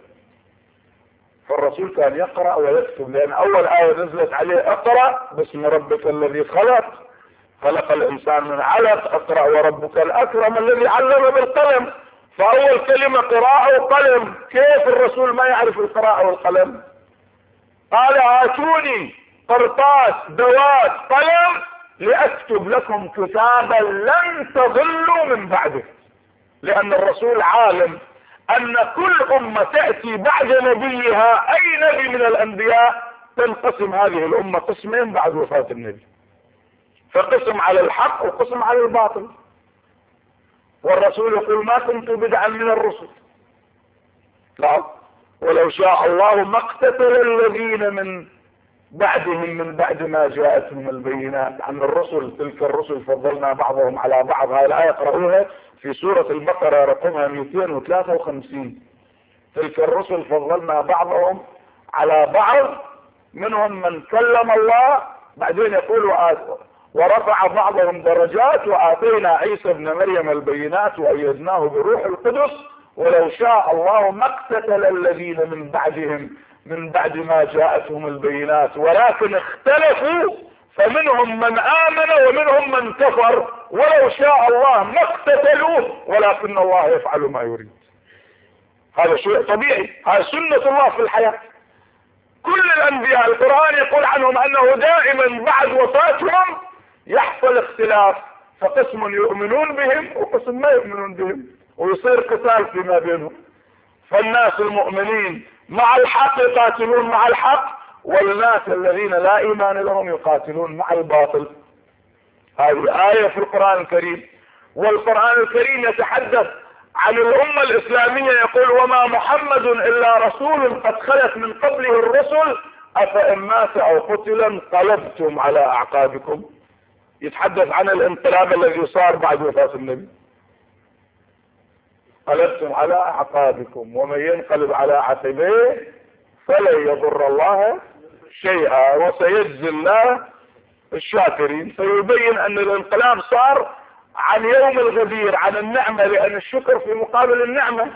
فالرسول كان يقرأ ويكتب، لأن أول آية نزلت عليه: اقرأ باسم ربك الذي خلق الإنسان من علق، اقرأ وربك الأكرم الذي علم بالقلم. فأول كلمة قراءة وقلم. كيف الرسول ما يعرف القراءة والقلم؟ قال: آتوني قرطاس دوات قلم لأكتب لكم كتابا لن تضلوا من بعده. لأن الرسول عالم أن كل أمة تأتي بعد نبيها، أي نبي من الأنبياء، تنقسم هذه الأمة قسمين بعد وفاة النبي، فقسم على الحق وقسم على الباطل. والرسول يقول: ما كنت بدعا من الرسل، لا، ولو شاء الله ما اقتتل الذين من بعدهم من بعد ما جاءتهم البينات. عن الرسل تلك الرسل فضلنا بعضهم على بعض. هذه الآية اقرأوها في سورة البقرة رقمها 253. تلك الرسل فضلنا بعضهم على بعض، منهم من كلم الله، بعدين يقول: ورفع بعضهم درجات وآتينا عيسى ابن مريم البينات وأيدناه بروح القدس ولو شاء الله ما اقتتل الذين من بعدهم من بعد ما جاءتهم البينات ولكن اختلفوا فمنهم من آمن ومنهم من كفر ولو شاء الله ما اقتتلوا ولكن الله يفعل ما يريد. هذا شيء طبيعي، هذا سنة الله في الحياة. كل الأنبياء القرآن يقول عنهم أنه دائما بعد وفاتهم يحصل اختلاف، فقسم يؤمنون بهم وقسم ما يؤمنون بهم، ويصير قتال فيما بينهم. فالناس المؤمنين مع الحق يقاتلون مع الحق، والناس الذين لا إيمان لهم يقاتلون مع الباطل. هذه آية في القرآن الكريم. والقرآن الكريم يتحدث عن الأمة الإسلامية يقول: وما محمد إلا رسول قد خلت من قبله الرسل أفإن مات أو قتل انقلبتم على أعقابكم. يتحدث عن الانقلاب الذي صار بعد وفاة النبي. انقلبتم على أعقابكم ومن ينقلب على عقبيه فلن يضر الله شيئا وسيجزي الله الشاكرين. فيبين أن الانقلاب صار عن يوم الغدير، عن النعمة، لأن الشكر في مقابل النعمة.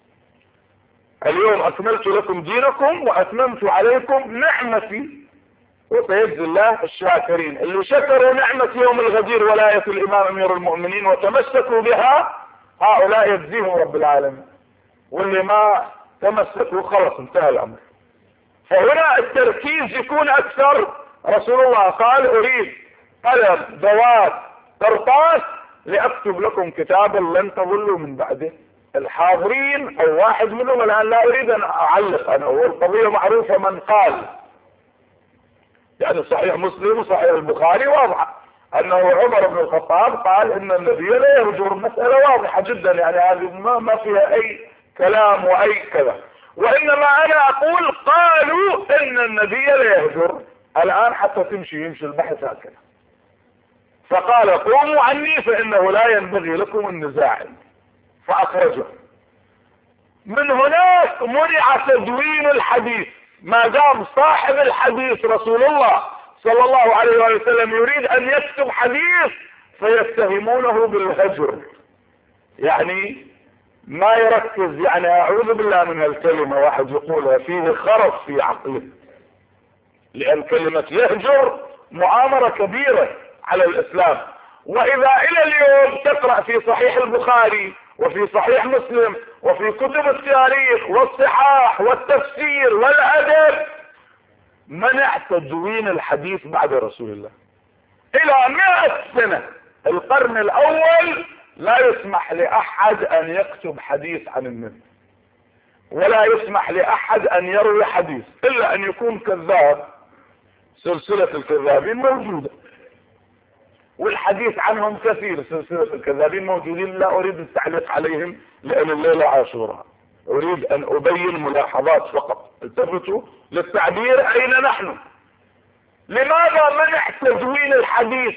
اليوم أكملت لكم دينكم وأتممت عليكم نعمتي، وسيجزي الله الشاكرين. اللي شكروا نعمة يوم الغدير ولاية الإمام أمير المؤمنين وتمسكوا بها، هؤلاء يجزيهم رب العالمين، واللي ما تمسكوا خلص انتهى الأمر. فهنا التركيز يكون أكثر. رسول الله قال أريد قلم دوات قرطاس لأكتب لكم كتابا لن تضلوا من بعده. الحاضرين أو واحد منهم الآن، لا أريد أن أعلق أنا، والقضية معروفة من قال، يعني صحيح مسلم وصحيح البخاري واضحة أنه عمر بن الخطاب قال إن النبي لا يهجر، مسألة واضحة جدا، يعني هذه ما فيها أي كلام وأي كذا. وإنما أنا أقول قالوا إن النبي لا يهجر. الآن حتى يمشي البحث هكذا. فقال قوموا عني فإنه لا ينبغي لكم النزاع، فأخرجه. من هناك منع تدوين الحديث، ما دام صاحب الحديث رسول الله صلى الله عليه وسلم يريد أن يكتب حديث فيتهمونه بالهجر، يعني ما يركز. يعني أعوذ بالله من الكلمة، واحد يقولها فيه خرف في عقله، لأن كلمة يهجر مؤامرة كبيرة على الإسلام. وإذا إلى اليوم تقرأ في صحيح البخاري وفي صحيح مسلم وفي كتب التاريخ والصحاح والتفسير والأدب منع تدوين الحديث بعد رسول الله إلى 100 سنة. القرن الأول لا يسمح لأحد أن يكتب حديث عن النبي، ولا يسمح لأحد أن يروي حديث إلا أن يكون كذاب. سلسلة الكذابين موجودة، والحديث عنهم كثير. سلسلة الكذابين موجودين، لا أريد التعليق عليهم لأن الليلة عاشوراء، أريد أن أبين ملاحظات فقط. التفتوا للتعبير أين نحن. لماذا منع تدوين الحديث؟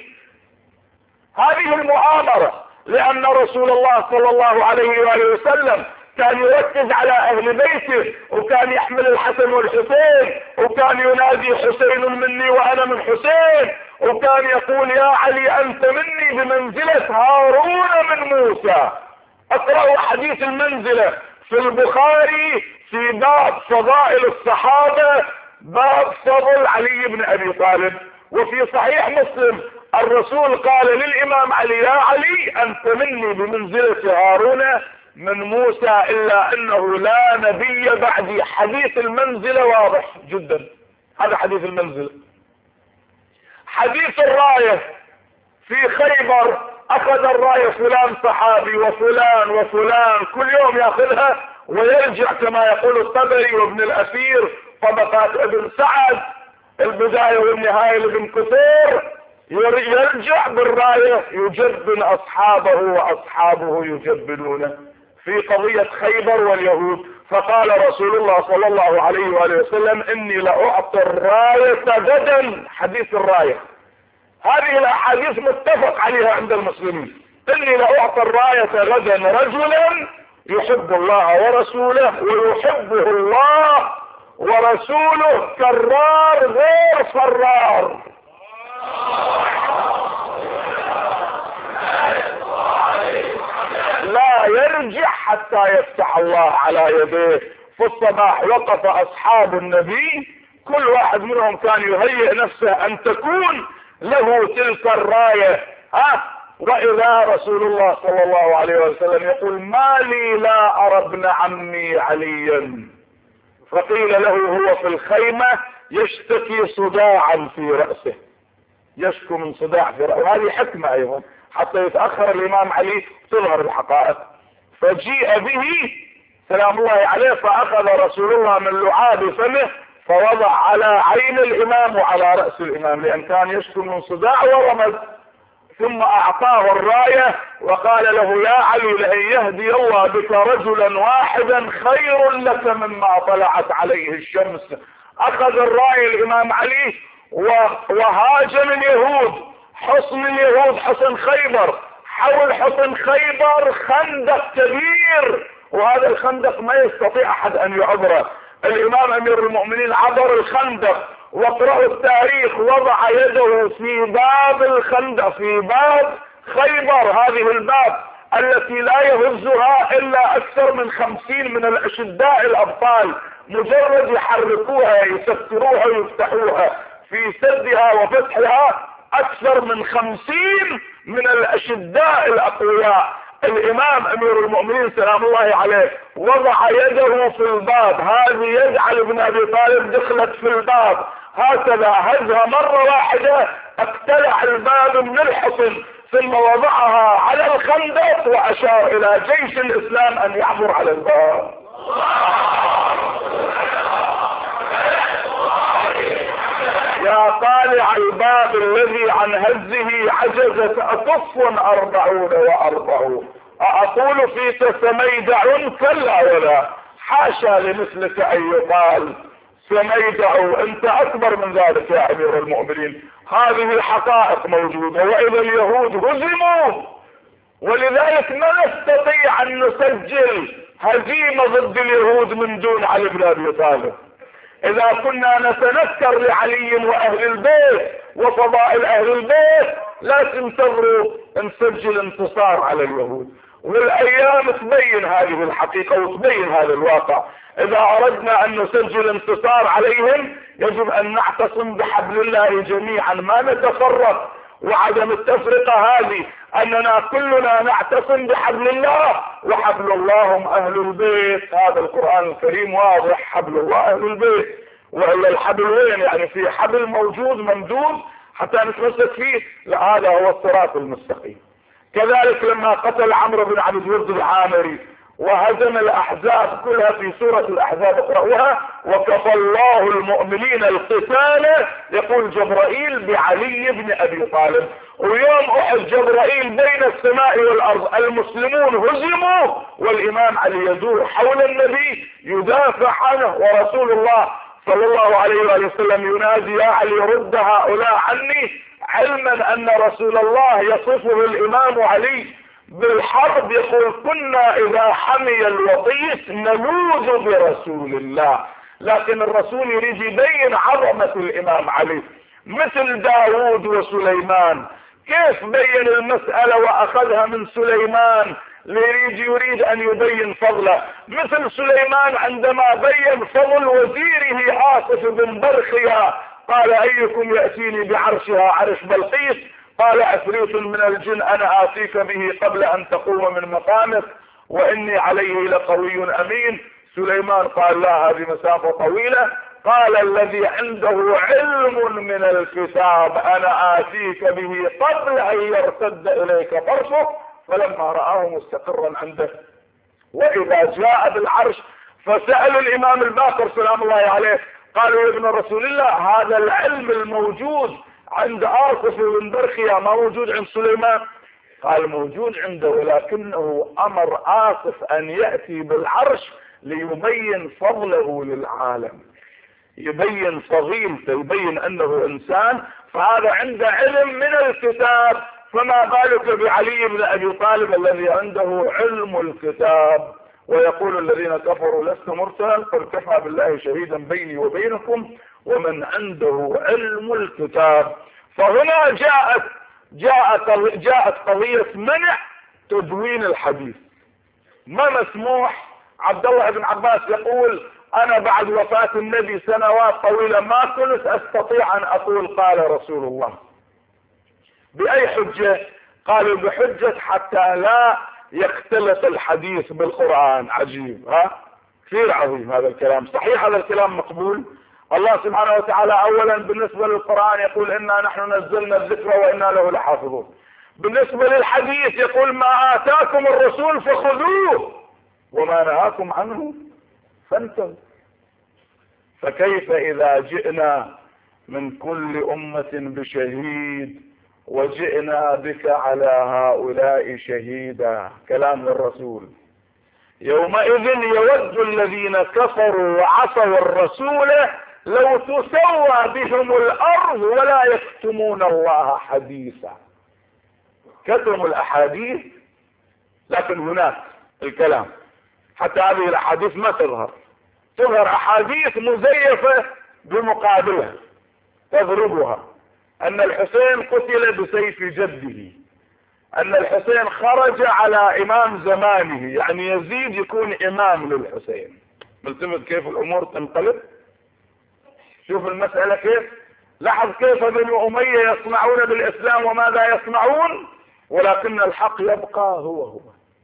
هذه المؤامرة، لأن رسول الله صلى الله عليه وآله وسلم كان يركز على أهل بيته، وكان يحمل الحسن والحسين، وكان ينادي حسين مني وأنا من حسين، وكان يقول يا علي أنت مني بمنزلة هارون من موسى. اقرأوا حديث المنزلة في البخاري في باب فضائل الصحابة، باب فضل علي بن أبي طالب. وفي صحيح مسلم الرسول قال للإمام علي يا علي أنت مني بمنزلة هارون من موسى، إلا أنه لا نبي بعدي. حديث المنزلة واضح جدا، هذا حديث المنزلة. حديث الراية في خيبر، أخذ الراية فلان صحابي وفلان وفلان، كل يوم يأخذها ويرجع كما يقول الطبري وابن الأثير طبقات ابن سعد البداية والنهاية لابن كثير، يرجع بالراية يجبن أصحابه وأصحابه يجبنونه في قضية خيبر واليهود. فقال رسول الله صلى الله عليه وآله وسلم إني لأعطي الراية غدا. حديث الراية، هذه الأحاديث متفق عليها عند المسلمين. إني لأعطي الراية غدا رجلا يحب الله ورسوله ويحبه الله ورسوله كرار غير فرار. لا يرجع حتى يفتح الله على يديه. في الصباح وقف أصحاب النبي، كل واحد منهم كان يهيئ نفسه أن تكون له تلك الراية. وإذا رسول الله صلى الله عليه وسلم يقول ما لي لا أرى ابن عمي عليا. فقيل له هو في الخيمة يشتكي صداعا في رأسه، يشكو من صداع في رأسه. وهذه حكمة أيضا حتى يتأخر الإمام علي تظهر الحقائق. فجيء به سلام الله عليه، فأخذ رسول الله من لعاب فمه فوضع على عين الإمام وعلى رأس الإمام، لأن كان يشكو من صداع ورمد. ثم أعطاه الراية وقال له يا علي لأن يهدي الله بك رجلا واحدا خير لك مما طلعت عليه الشمس. أخذ الراية الإمام علي وهاجم اليهود. حصن اليهود حصن خيبر، حول حصن خيبر خندق كبير، وهذا الخندق ما يستطيع أحد أن يعبره. الإمام أمير المؤمنين عبر الخندق، واقرأوا التاريخ، وضع يده في باب الخندق، في باب خيبر هذه الباب التي لا يهزها الا اكثر من 50 من الاشداء الابطال، مجرد يحركوها يسكروها ويفتحوها، في سدها وفتحها اكثر من 50 من الاشداء الاقوياء. الامام امير المؤمنين سلام الله عليه وضع يده في الباب، هذه يد علي بن ابي طالب دخلت في الباب هكذا، هزها مرة واحدة اقتلع الباب من الحصن، ثم وضعها على الخندق واشار الى جيش الاسلام ان يعبر على الباب. يا طالع الباب الذي عن هزه عجزت أطف 40 و40، أقول فيك سميدع؟ كلا ولا، حاشا لمثلك أن يقال سميدع، أنت أكبر من ذلك يا أمير المؤمنين. هذه الحقائق موجودة، وإذا اليهود هزموا، ولذلك ما نستطيع أن نسجل هزيمة ضد اليهود من دون علي بن أبي طالب. اذا كنا نتنكر لعلي واهل البيت وفضائل اهل البيت لا تنتظروا نسجل انتصار على اليهود، والايام تبين هذه الحقيقة وتبين هذا الواقع. اذا اردنا ان نسجل انتصار عليهم يجب ان نعتصم بحبل الله جميعا، ما نتفرق. وعدم التفرقة هذه اننا كلنا نعتصم بحبل الله، وحبل الله هم اهل البيت. هذا القرآن الكريم واضح، حبل الله اهل البيت. والا الحبل وين؟ يعني في حبل موجود ممدود حتى نتمسك فيه؟ لا، هذا هو الصراط المستقيم. كذلك لما قتل عمرو بن عبد الود العامري وهزم الاحزاب كلها في سورة الاحزاب اقرأوها، وكفى الله المؤمنين القتال، يقول جبرائيل بعلي بن ابي طالب. ويوم احد جبرائيل بين السماء والارض، المسلمون هزموا والامام علي يدور حول النبي يدافع عنه، ورسول الله صلى الله عليه وآله وسلم ينادي يا علي رد هؤلاء عني، علما ان رسول الله يصفه الامام علي بالحرب، يقول كنا اذا حمي الوطيس نلوذ برسول الله. لكن الرسول يريد يبين عظمة الامام علي، مثل داود وسليمان كيف بين المسألة واخذها من سليمان يريد ان يبين فضله، مثل سليمان عندما بين فضل وزيره آصف بن برخيا، قال ايكم يأتيني بعرشها، عرش بلقيس، قال عفريت من الجن انا آتيك به قبل ان تقوم من مقامك واني عليه لقوي امين. سليمان قال لا، هذه مسافة طويلة. قال الذي عنده علم من الكتاب انا آتيك به قبل ان يرتد اليك طرفك، فلما رآه مستقرا عنده. واذا جاء بالعرش فسألوا الامام الباقر سلام الله عليه، قالوا يا ابن رسول الله هذا العلم الموجود عند آصف بن برخيا ما موجود عند سليمان؟ قال موجود عنده، ولكنه امر آصف ان يأتي بالعرش ليبين فضله للعالم، يبين فضيلته، يبين انه انسان، فهذا عنده علم من الكتاب. فما بالك بعلي بن ابي طالب الذي عنده علم الكتاب؟ ويقول الذين كفروا لست مرسلا قل كفى بالله شهيدا بيني وبينكم ومن عنده علم الكتاب. فهنا جاءت قضية منع تدوين الحديث. ما مسموح. عبد الله بن عباس يقول انا بعد وفاة النبي سنوات طويلة ما كنت استطيع ان اقول قال رسول الله. باي حجة؟ قالوا بحجة حتى لا يختلط الحديث بالقرآن. عجيب، كثير عظيم هذا الكلام. صحيح هذا الكلام مقبول. الله سبحانه وتعالى اولا بالنسبة للقرآن يقول انا نحن نزلنا الذكر وانا له لحافظون. بالنسبة للحديث يقول ما اتاكم الرسول فخذوه وما نهاكم عنه فانتهوا. فكيف اذا جئنا من كل امة بشهيد وجئنا بك على هؤلاء شهيدا؟ كلام للرسول. يومئذ يود الذين كفروا وعصوا الرسول لو تسوى بهم الارض ولا يكتمون الله حديثا. كتموا الاحاديث لكن هناك الكلام، حتى هذه الاحاديث ما تظهر احاديث مزيفة بمقابلها تضربها، ان الحسين قتل بسيف جده، ان الحسين خرج على امام زمانه، يعني يزيد يكون امام للحسين. ملتفت كيف الامور تنقلب؟ شوف المسألة كيف، لاحظ كيف بنو امية يصنعون بالاسلام وماذا يصنعون، ولكن الحق يبقى هو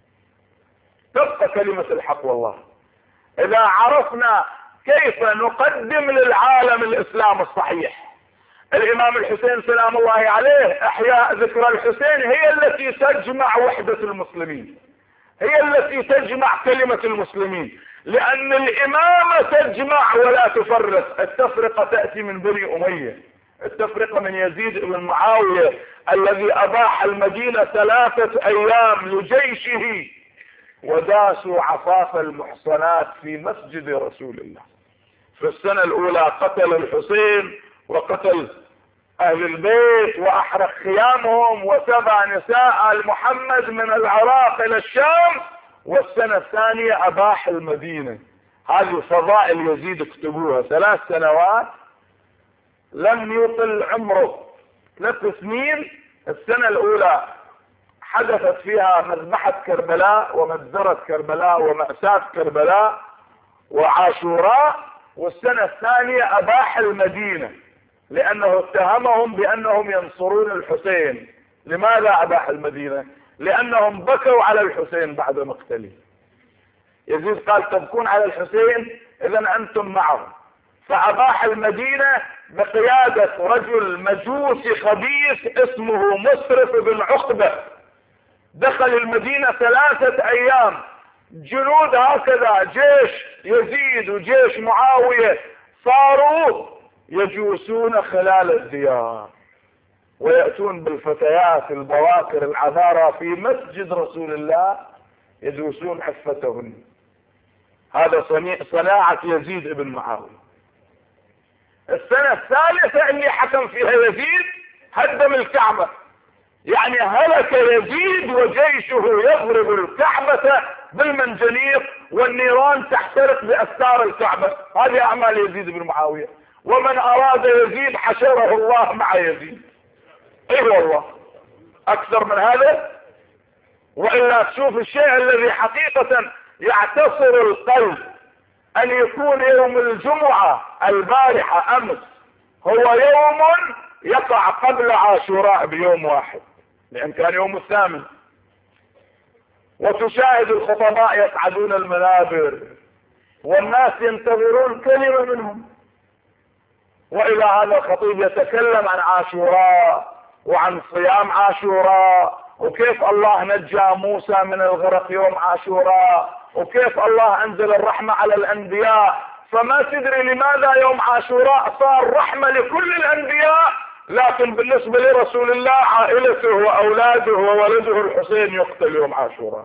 تبقى كلمة الحق. والله اذا عرفنا كيف نقدم للعالم الاسلام الصحيح. الامام الحسين سلام الله عليه، احياء ذكرى الحسين هي التي تجمع وحدة المسلمين، هي التي تجمع كلمة المسلمين، لان الامامة تجمع ولا تفرق. التفرقة تأتي من بني امية، التفرقة من يزيد بن معاوية الذي اباح المدينة 3 ايام لجيشه وداسوا عفاف المحصنات في مسجد رسول الله. في السنة الاولى قتل الحسين وقتل اهل البيت واحرق خيامهم وسبى نساء محمد من العراق الى الشام، والسنة الثانية اباح المدينة. هذه فضائل يزيد اكتبوها. 3 سنوات لم يطل عمره، 3 سنين. السنة الاولى حدثت فيها مذبحة كربلاء ومجزرة كربلاء ومأساة كربلاء وعاشوراء، والسنة الثانية اباح المدينة لانه اتهمهم بانهم ينصرون الحسين. لماذا اباح المدينة؟ لانهم بكوا على الحسين بعد مقتله. يزيد قال تبكون على الحسين اذا انتم معه، فاباح المدينة بقيادة رجل مجوسي خبيث اسمه مسرف بن عقبة. دخل المدينة 3 ايام، جنود هكذا جيش يزيد وجيش معاوية صاروا يجوسون خلال الديار ويأتون بالفتيات البواكر العذارى في مسجد رسول الله يجوسون عفتهن. هذا صناعة يزيد بن معاوية. السنة الثالثة اللي حكم فيها يزيد هدم الكعبة، يعني هلك يزيد وجيشه يضرب الكعبة بالمنجنيق والنيران تحترق بأستار الكعبة. هذه أعمال يزيد بن معاوية. ومن أراد يزيد حشره الله مع يزيد. ايه والله اكثر من هذا؟ وإلا تشوف الشيء الذي حقيقة يعتصر القلب ان يكون يوم الجمعة البارحة امس هو يوم يقع قبل عاشوراء بيوم واحد، لان كان يوم 8، وتشاهد الخطباء يصعدون المنابر والناس ينتظرون كلمة منهم، وإلى هذا الخطيب يتكلم عن عاشوراء وعن صيام عاشوراء وكيف الله نجى موسى من الغرق يوم عاشوراء وكيف الله انزل الرحمة على الانبياء. فما تدري لماذا يوم عاشوراء صار رحمة لكل الانبياء، لكن بالنسبة لرسول الله عائلته واولاده وولده الحسين يقتل يوم عاشوراء.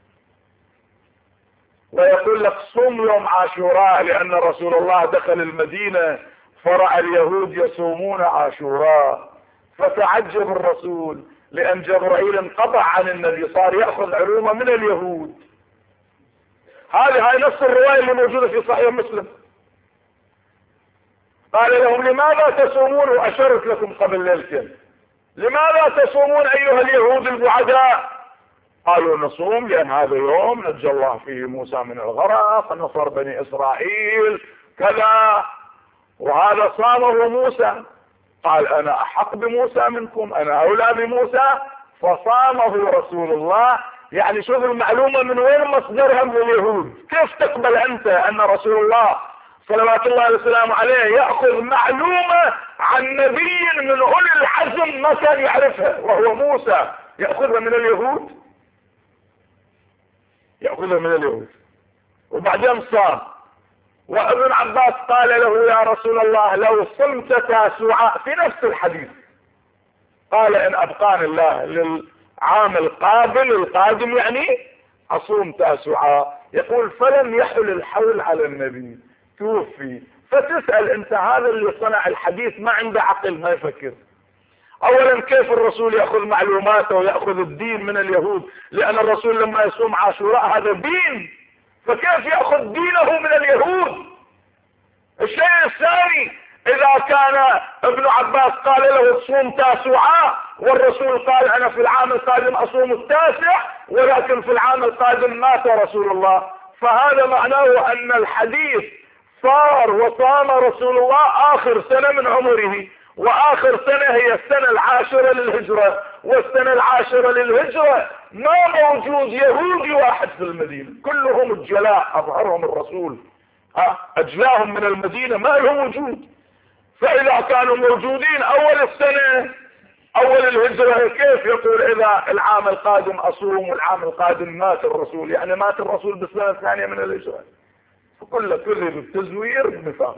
ويقول لك صوم يوم عاشوراء لان رسول الله دخل المدينة فرأى اليهود يصومون عاشوراء، فتعجب الرسول لان جبرائيل انقطع عن النبي، صار يأخذ علومه من اليهود. هاي نفس الرواية اللي موجودة في صحيح مسلم. قال لهم لماذا تصومون، واشرت لكم قبل ليلتين، لماذا تصومون ايها اليهود البعداء؟ قالوا نصوم لان هذا يوم نجى الله فيه موسى من الغرق، نصر بني اسرائيل كذا، وهذا صامه موسى. قال انا احق بموسى منكم، انا اولى بموسى، فصامه رسول الله. يعني شوف المعلومة من وين مصدرها، من اليهود. كيف تقبل انت ان رسول الله صلوات الله وسلامه عليه يأخذ معلومة عن نبي من اولي العزم ما كان يعرفها وهو موسى، يأخذها من اليهود؟ يأخذها من اليهود. وبعدين صام. وابن عباس قال له يا رسول الله لو صمت تاسوعاء، في نفس الحديث قال ان ابقاني الله للعام القادم يعني اصوم تاسوعاء. يقول فلم يحل الحول على النبي، توفي. فتسأل انت هذا اللي صنع الحديث ما عنده عقل، ما يفكر. اولا كيف الرسول يأخذ معلوماته ويأخذ الدين من اليهود؟ لان الرسول لما يصوم عاشوراء هذا دين، فكيف يأخذ دينه من اليهود؟ الشيء الثاني إذا كان ابن عباس قال له صوم تاسوعاء، والرسول قال أنا في العام القادم أصوم التاسع، ولكن في العام القادم مات رسول الله، فهذا معناه أن الحديث صار وصام رسول الله آخر سنة من عمره، وآخر سنة هي السنة العاشرة للهجرة، والسنة العاشرة للهجرة ما موجود يهودي واحد في المدينة، كلهم الجلاء أظهرهم الرسول، أجلاهم من المدينة ما لهم وجود. فإذا كانوا موجودين أول السنة أول الهجرة كيف يقول إذا العام القادم أصوم والعام القادم مات الرسول؟ يعني مات الرسول بالسنة الثانية من الهجرة. فكل كذب تزوير نفاق.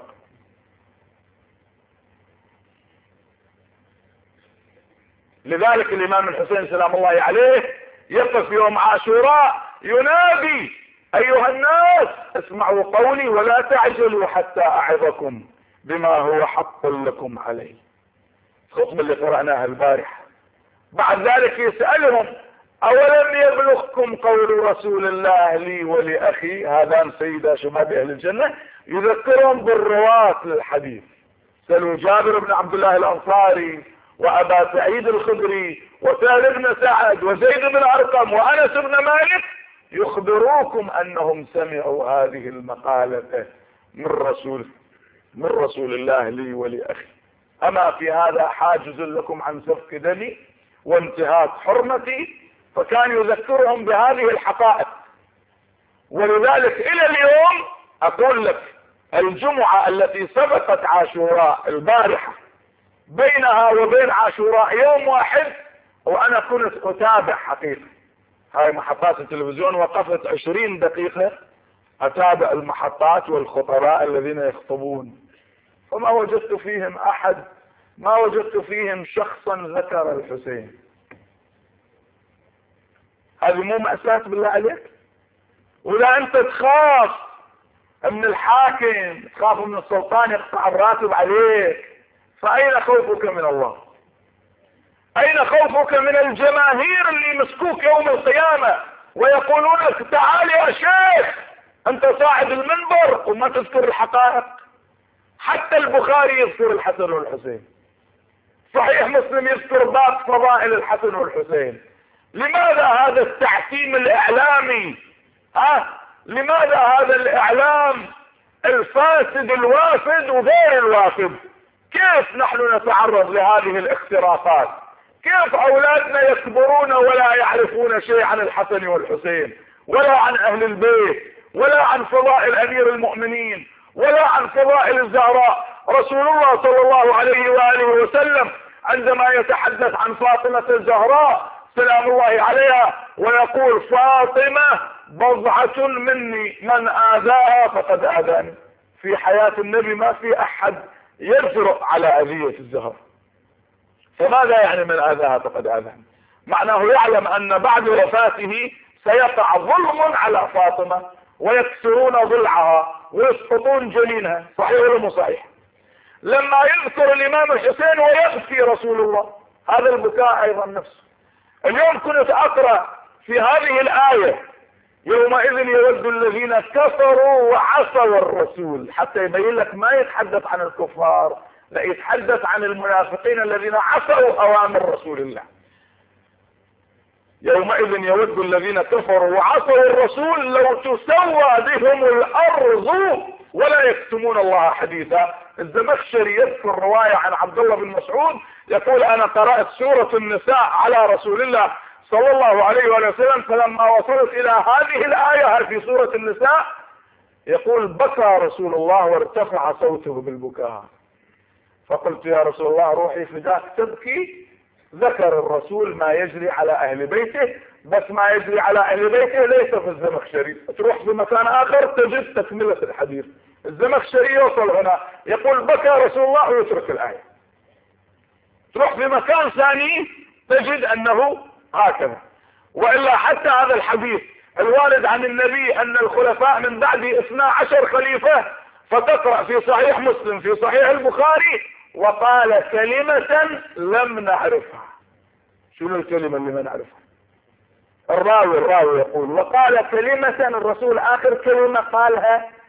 لذلك الإمام الحسين سلام الله عليه يقف يوم عاشوراء ينادي أيها الناس اسمعوا قولي ولا تعجلوا حتى أعظكم بما هو حق لكم عليه. الخطبة اللي قرأناها البارحة. بعد ذلك يسألهم أولم يبلغكم قول رسول الله لي ولأخي، هذان سيدا شباب أهل الجنة، يذكرهم بالرواة للحديث. سألوا جابر بن عبد الله الأنصاري وأبا سعيد الخدري وسهل بن سعد وزيد بن أرقم وأنس بن مالك يخبروكم أنهم سمعوا هذه المقالة من رسول الله لي ولأخي. أما في هذا حاجز لكم عن سفك دمي وانتهاك حرمتي؟ فكان يذكرهم بهذه الحقائق. ولذلك إلى اليوم أقول لك الجمعة التي سبقت عاشوراء البارحة بينها وبين عاشوراء يوم واحد، وأنا كنت أتابع حقيقة هاي محطات التلفزيون، وقفت 20 دقيقة أتابع المحطات والخطباء الذين يخطبون، وما وجدت فيهم أحد، ما وجدت فيهم شخصا ذكر الحسين. هذه مو مأساة بالله عليك؟ ولا أنت تخاف من الحاكم، تخاف من السلطان يقطع الراتب عليك، فأين خوفك من الله؟ أين خوفك من الجماهير اللي يمسكوك يوم القيامة ويقولون لك تعال يا شيخ أنت صاعد المنبر وما تذكر الحقائق؟ حتى البخاري يذكر الحسن والحسين، صحيح مسلم يذكر باب فضائل الحسن والحسين. لماذا هذا التعتيم الإعلامي؟ لماذا هذا الإعلام الفاسد الوافد وغير الوافد؟ كيف نحن نتعرض لهذه الاختراقات؟ كيف أولادنا يكبرون ولا يعرفون شيء عن الحسن والحسين، ولا عن أهل البيت، ولا عن فضائل أمير المؤمنين، ولا عن فضائل الزهراء؟ رسول الله صلى الله عليه وآله وسلم عندما يتحدث عن فاطمة الزهراء سلام الله عليها ويقول فاطمة بضعة مني من آذاها فقد آذاني. في حياة النبي ما في أحد يجرؤ على أذية الزهراء، فماذا يعني من آذاها فقد آذاني؟ معناه يعلم أن بعد وفاته سيقع ظلم على فاطمة ويكسرون ضلعها ويسقطون جنينها. صحيح ولا مو صحيح؟ لما يذكر الإمام الحسين ويبكي رسول الله، هذا البكاء أيضا نفسه. اليوم كنت أقرأ في هذه الآية يومئذ يود الذين كفروا وعصوا الرسول، حتى يبين لك ما يتحدث عن الكفار، لا يتحدث عن المنافقين الذين عصوا أوامر رسول الله. يومئذ يود الذين كفروا وعصوا الرسول لو تسوى بهم الأرض ولا يكتمون الله حديثا. الزمخشري يذكر رواية عن عبد الله بن مسعود يقول أنا قرأت سورة النساء على رسول الله صلى الله عليه وسلم، فلما وصلت إلى هذه الآية في سورة النساء يقول بكى رسول الله وارتفع صوته بالبكاء، فقلت يا رسول الله روحي فداك تبكي؟ ذكر الرسول ما يجري على أهل بيته، بس ما يجري على أهل بيته ليس في الزمخشري. تروح في مكان آخر تجد تكملة الحديث. الزمخشري يوصل هنا يقول بكى رسول الله ويترك الآية. تروح في مكان ثاني تجد أنه هكذا. وإلا حتى هذا الحديث الوارد عن النبي أن الخلفاء من بعد 12 خليفة، فتقرأ في صحيح مسلم في صحيح البخاري وقال كلمة لم نعرفها. شنو الكلمة اللي ما نعرفها؟ الراوي يقول وقال كلمة، الرسول آخر كلمة قالها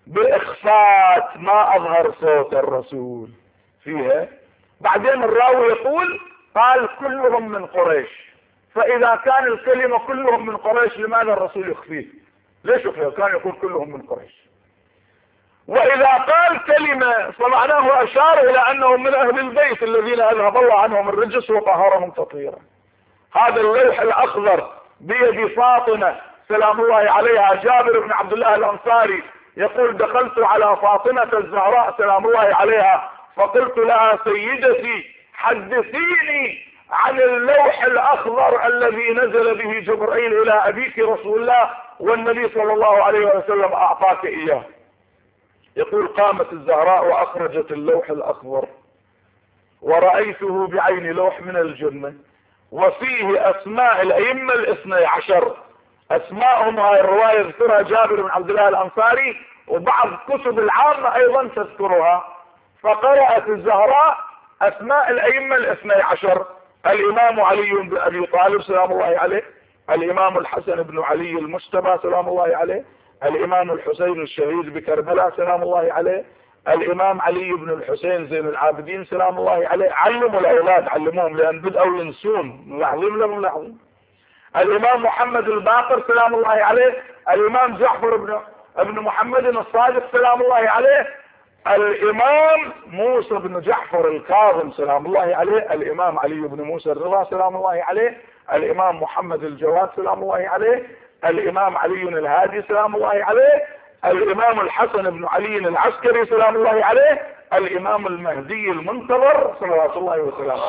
بإخفاء ما أظهر صوت الرسول فيها. بعدين الراوي يقول قال كلهم من قريش، فإذا كان الكلمة كلهم من قريش لماذا الرسول يخفيه؟ ليش يخفيه؟ كان يقول كلهم من قريش. وإذا قال كلمة فمعناه أشار إلى أنهم من أهل البيت الذين أذهب الله عنهم الرجس وطهرهم تطهيرا. هذا اللوح الأخضر بيد فاطمة سلام الله عليها. جابر بن عبد الله الأنصاري يقول دخلت على فاطمة الزهراء سلام الله عليها فقلت لها سيدتي حدثيني عن اللوح الأخضر الذي نزل به جبرائيل إلى أبيك رسول الله والنبي صلى الله عليه وسلم أعطاك إياه. يقول قامت الزهراء وأخرجت اللوح الأخضر ورأيته بعين لوح من الجنة وفيه أسماء الأئمة الاثني عشر، أسماءهم هاي الرواية يذكرها جابر بن عبد الله الأنصاري وبعض كتب العامة أيضا تذكرها. فقرأت الزهراء أسماء الأئمة الاثني عشر: الإمام علي بن أبي طالب سلام الله عليه، الإمام الحسن بن علي المجتبى سلام الله عليه، الإمام الحسين الشهيد بكربلاء سلام الله عليه، الإمام علي بن الحسين زين العابدين سلام الله عليه. علموا الأولاد، علموهم لأن بدأوا ينسون، ملاحظين ولا ملاحظين؟ الإمام محمد الباقر سلام الله عليه، الإمام جعفر بن محمد الصادق سلام الله عليه، الإمام موسى بن جعفر الكاظم سلام الله عليه، الإمام علي بن موسى الرضا سلام الله عليه، الإمام محمد الجواد سلام الله عليه، الإمام علي الهادي سلام الله عليه، الإمام الحسن بن علي العسكري سلام الله عليه، الإمام المهدي المنتظر صلوات الله وسلامه.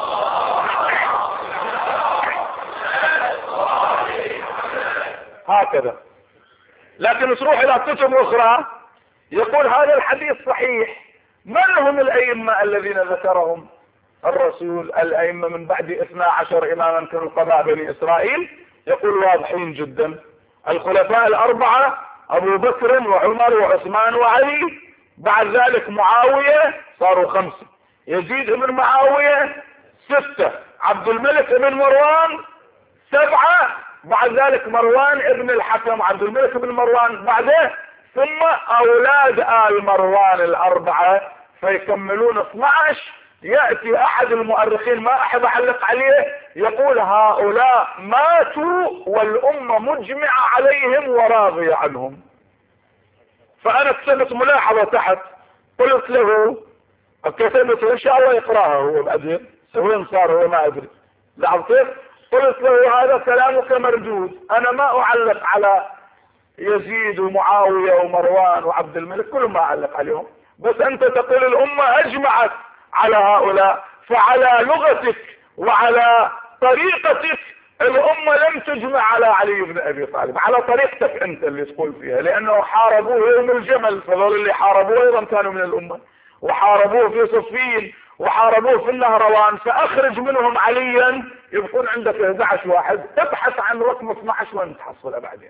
هكذا. لكن تروح إلى كتب أخرى يقول هذا الحديث صحيح. من هم الأئمة الذين ذكرهم الرسول؟ الأئمة من بعد 12 إماما كانوا قضاء بني إسرائيل. يقول واضحين جدا: الخلفاء الأربعة أبو بكر وعمر وعثمان وعلي، بعد ذلك معاوية صاروا 5، يزيد بن معاوية 6، عبد الملك بن مروان 7، بعد ذلك مروان ابن الحكم، عبد الملك بن مروان بعده، ثم أولاد آل مروان 4 فيكملون 12. يأتي أحد المؤرخين ما أحب أعلق عليه يقول هؤلاء ماتوا والأمة مجمعة عليهم وراضية عنهم. فأنا كتبت ملاحظة تحت قلت له، كتبت إن شاء الله يقرأها هو بعدين، وين صار هو ما أدري، لاحظت؟ قلت له هذا كلامك مردود، أنا ما أعلق على يزيد ومعاوية ومروان وعبد الملك، كلهم ما أعلق عليهم، بس أنت تقول الأمة أجمعت على هؤلاء، فعلى لغتك وعلى طريقتك الأمة لم تجمع على علي بن أبي طالب، على طريقتك أنت اللي تقول فيها، لأنه حاربوه يوم الجمل، فذول اللي حاربوه أيضا كانوا من الأمة، وحاربوه في صفين، وحاربوه في النهروان، فأخرج منهم عليا يبقون عندك 11 واحد، ابحث عن رقم 12 وين تحصلها بعدين.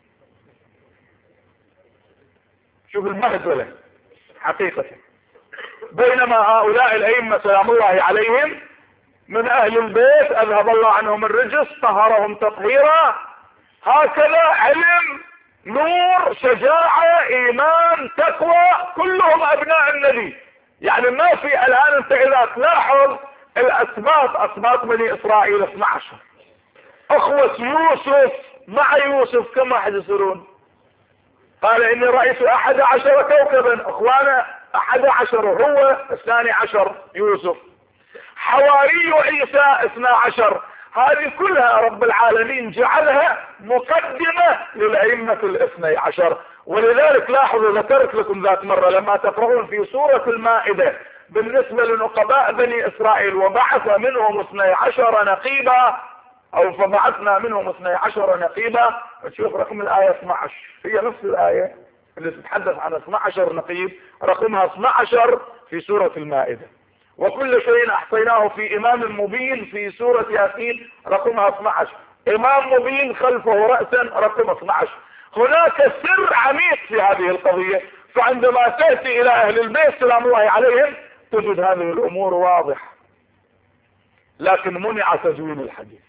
شوف المهزلة حقيقة. بينما هؤلاء الأئمة سلام الله عليهم من أهل البيت أذهب الله عنهم الرجس طهرهم تطهيرا، هكذا علم نور شجاعة إيمان تقوى، كلهم أبناء النبي. يعني ما في الآن أنت إذا تلاحظ الأسباط، أسباط بني إسرائيل 12، أخوة يوسف مع يوسف كم واحد يصيرون؟ قال إني رأيت 11 كوكبا، أخوانا 11 هو 12 يوسف، حواري عيسى 12. هذه كلها رب العالمين جعلها مقدمة للأئمة 12. ولذلك لاحظوا ذكرت لكم ذات مرة لما تقرؤون في سورة المائدة بالنسبة لنقباء بني إسرائيل وبعث منهم 12 نقيبا، أو فبعثنا منهم 12 نقيبا، تشوف رقم الآية 12 هي نفس الآية اللي تتحدث عن 12 نقيب، رقمها 12 في سورة المائدة. وكل شيء أحصيناه في إمام مبين في سورة ياسين رقمها 12، إمام مبين خلفه رأسا رقم 12. هناك سر عميق في هذه القضية، فعندما تأتي إلى أهل البيت سلام الله عليهم تجد هذه الأمور واضحة، لكن منع تدوين الحديث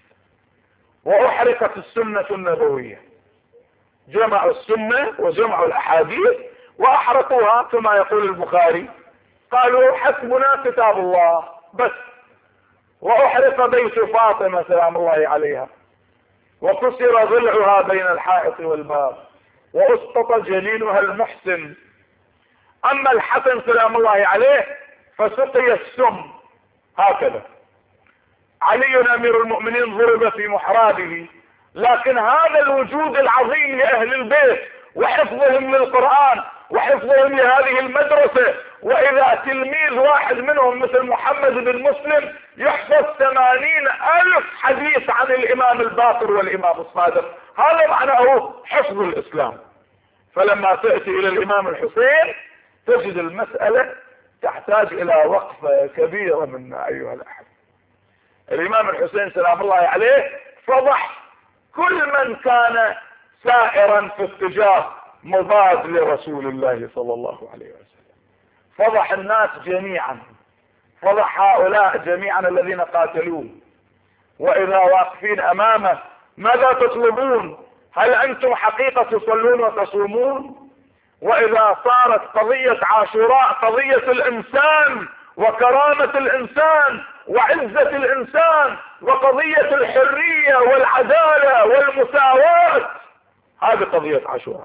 وأحرقت السنة النبوية. جمعوا السنة وجمعوا الأحاديث وأحرقوها كما يقول البخاري، قالوا حسبنا كتاب الله بس. وأحرق بيت فاطمة سلام الله عليها، وكسر ضلعها بين الحائط والباب، واسقط جنينها المحسن. أما الحسن سلام الله عليه فسقي السم هكذا. علي أمير المؤمنين ضرب في محرابه، لكن هذا الوجود العظيم لأهل البيت وحفظهم للقرآن وحفظهم لهذه المدرسة، وإذا تلميذ واحد منهم مثل محمد بن مسلم يحفظ 80,000 حديث عن الإمام الباقر والإمام الصادق، هذا معناه حفظ الإسلام. فلما تأتي إلى الإمام الحسين تجد المسألة تحتاج إلى وقفة كبيرة منا أيها الأحبة. الإمام الحسين سلام الله عليه فضح كل من كان سائرا في اتجاه مضاد لرسول الله صلى الله عليه وسلم، فضح الناس جميعا، فضح هؤلاء جميعا الذين قاتلوه. وإذا واقفين أمامه ماذا تطلبون؟ هل أنتم حقيقة تصلون وتصومون؟ وإذا صارت قضية عاشوراء قضية الإنسان وكرامة الإنسان وعزة الإنسان وقضية الحرية والعدالة والمساواة، هذه قضية عاشوراء.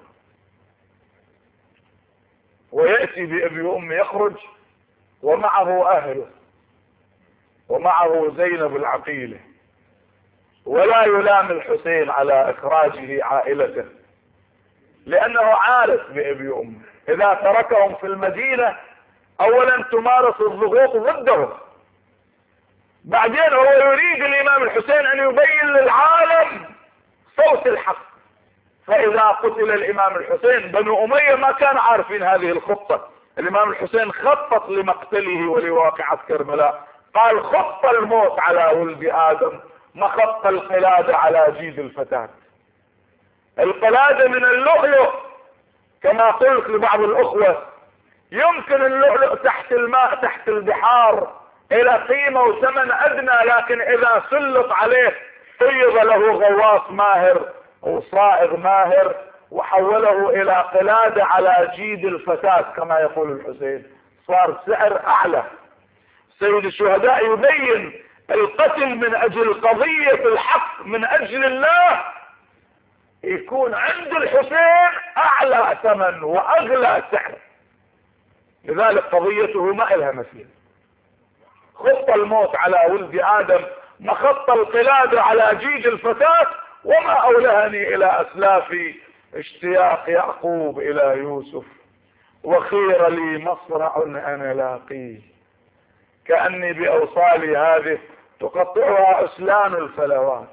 ويأتي بأبي وأم يخرج ومعه أهله ومعه زينب العقيلة، ولا يلام الحسين على إخراجه عائلته، لأنه عارف بأبي وأمه إذا تركهم في المدينة أولا تمارس الضغوط ضدهم، بعدين هو يريد الإمام الحسين أن يبين للعالم صوت الحق. فإذا قتل الإمام الحسين بنو أمية ما كانوا عارفين هذه الخطة. الإمام الحسين خطط لمقتله ولواقعة كربلاء، قال خط الموت على ولد آدم ما خط القلادة على جيد الفتاة. القلادة من اللؤلؤ كما قلت لبعض الأخوة، يمكن اللؤلؤ تحت الماء تحت البحار إلى قيمة وثمن أدنى، لكن إذا سلط عليه فيض له غواص ماهر وصائغ ماهر وحوله إلى قلادة على جيد الفتاة كما يقول الحسين، صار سعر أعلى. سيد الشهداء يبين القتل من أجل قضية الحق من أجل الله يكون عند الحسين أعلى ثمن وأغلى سعر، لذلك قضيته ما إلها مثيل. خط الموت على ولد آدم مخط القلادة على جيد الفتاة، وما أولهني إلى أسلافي اشتياق يعقوب إلى يوسف، وخير لي مصرع أنا لاقيه، كأني بأوصالي هذه تقطعها أسلان الفلوات.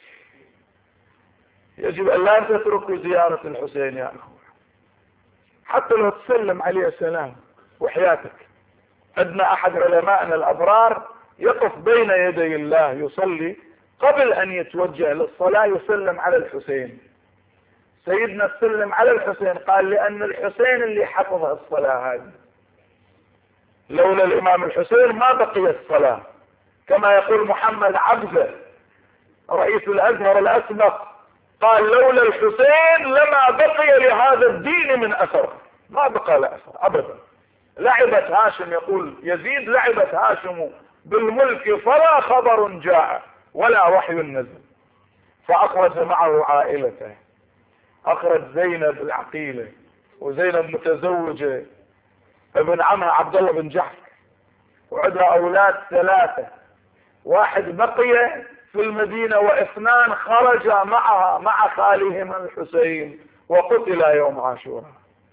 يجب أن لا تتركوا زيارة الحسين يا أخوة، حتى لو تسلم عليه السلام وحياتك. عندنا أحد علمائنا الأبرار يقف بين يدي الله يصلي، قبل أن يتوجه للصلاة يسلم على الحسين. سيدنا سلم على الحسين، قال لأن الحسين اللي حفظ الصلاة هذه، لولا الإمام الحسين ما بقي الصلاة. كما يقول محمد عبده رئيس الأزهر الأسبق، قال لولا الحسين لما بقي لهذا الدين من أثر، ما بقى له أثر أبدا. لعبت هاشم، يقول يزيد لعبت هاشم بالملك فلا خبر جاء ولا وحي نزل، فأخرج معه عائلته، أخرج زينب العقيلة، وزينب متزوجة ابن عمها عبد الله بن جحش، وعندها أولاد 3، واحد بقي في المدينة واثنان خرجا معها مع خالهما الحسين وقتل يوم عاشوراء.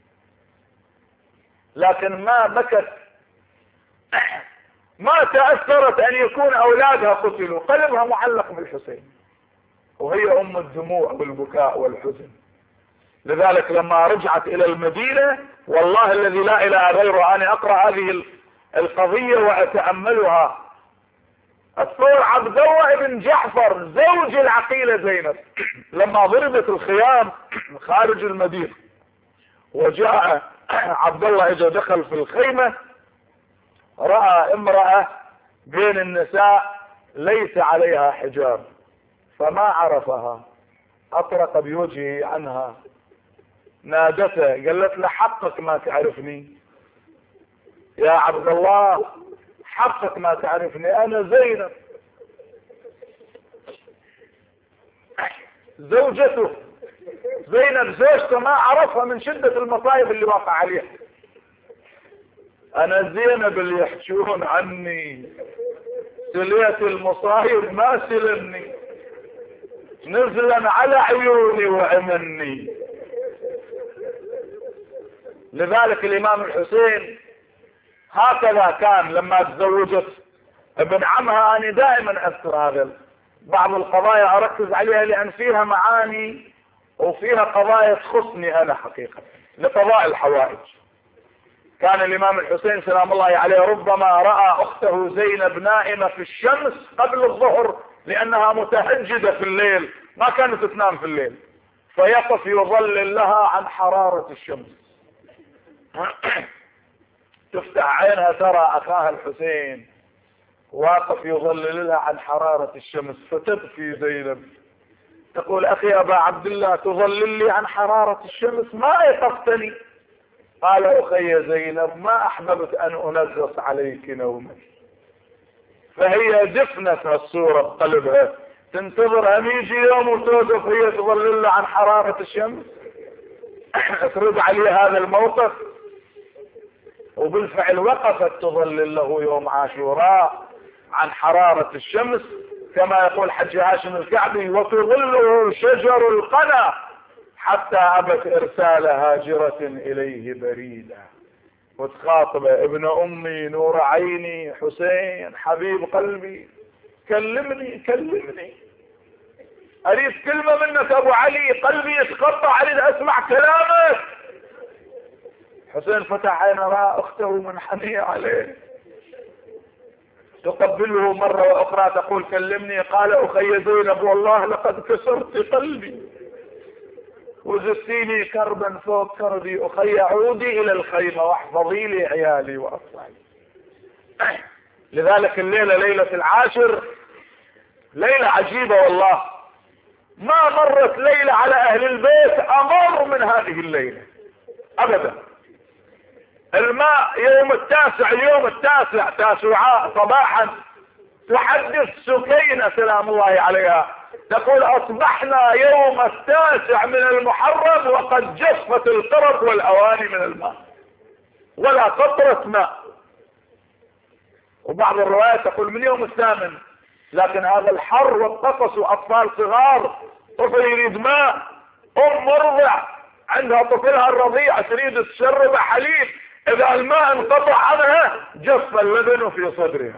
لكن ما بكت، ما تأثرت أن يكون أولادها قتلوا، قلبها معلق بالحسين، وهي أم الدموع والبكاء والحزن. لذلك لما رجعت إلى المدينة، والله الذي لا إله غيره، أنا أقرأ هذه القضية وأتأملها. الثور عبد الله بن جعفر زوج العقيلة زينب لما ضربت الخيام خارج المدينة، وجاء عبد الله اجى دخل في الخيمة، رأى امرأة بين النساء ليس عليها حجاب فما عرفها، أطرق بوجهه عنها نادته قالت له حقك ما تعرفني يا عبد الله، حقك ما تعرفني، انا زينب زوجته. زينب زوجته ما عرفها من شدة المصايب اللي وقع عليها. انا زينب اللي يحشون عني، سليت المصايب ما سلمني، نزلا على عيوني وعمني. لذلك الامام الحسين هكذا كان لما تزوجت ابن عمها. انا دائما اذكر هذا بعض القضايا اركز عليها لان فيها معاني وفيها قضايا تخصني انا حقيقة لقضاء الحوائج. كان الامام الحسين سلام الله عليه ربما رأى اخته زينب نائمة في الشمس قبل الظهر لانها متهجدة في الليل، ما كانت تنام في الليل، فيقف يظلل لها عن حرارة الشمس. تفتح عينها ترى اخاها الحسين واقف يظلل لها عن حرارة الشمس، فتبكي زينب تقول اخي ابا عبد الله تظلل لي عن حرارة الشمس ما ايقفتني. قال اخي زينب ما احببت ان انغص عليك نومك. فهي دفنت الصورة بقلبها تنتظر ان يجي يوم وتوقف هي تظلل لها عن حرارة الشمس. ترد عليه هذا الموقف، وبالفعل وقفت تظلل له يوم عاشوراء عن حرارة الشمس كما يقول حج هاشم الكعبي وتظله شجر القنا حتى أبت إرسال هاجرة إليه بريدا. وتخاطب ابن أمي نور عيني حسين حبيب قلبي كلمني كلمني، أريد كلمة منك أبو علي، قلبي يتقطع أريد أسمع كلامك. حسين فتح عينه رأى أخته منحنية عليه تقبله مرة وأخرى تقول كلمني. قال أخي زينب والله لقد كسرت قلبي وزدتيني كربا فوق كربي، أخي عودي إلى الخيمة واحفظي لي عيالي وأطفالي. لذلك الليلة ليلة العاشر ليلة عجيبة والله، ما مرت ليلة على أهل البيت أمر من هذه الليلة أبدا. الماء يوم التاسع، اليوم التاسع تاسعاء صباحا، تحدث سكينة سلام الله عليها تقول اصبحنا يوم التاسع من المحرم وقد جفت القرب والاواني من الماء ولا قطرة ماء. وبعض الروايات تقول من يوم الثامن، لكن هذا الحر والقفص واطفال صغار، طفل يريد ماء، ام مرضع عندها طفلها الرضيع تريد تشرب حليب، اذا الماء انقطع عنها جف اللبن في صدرها.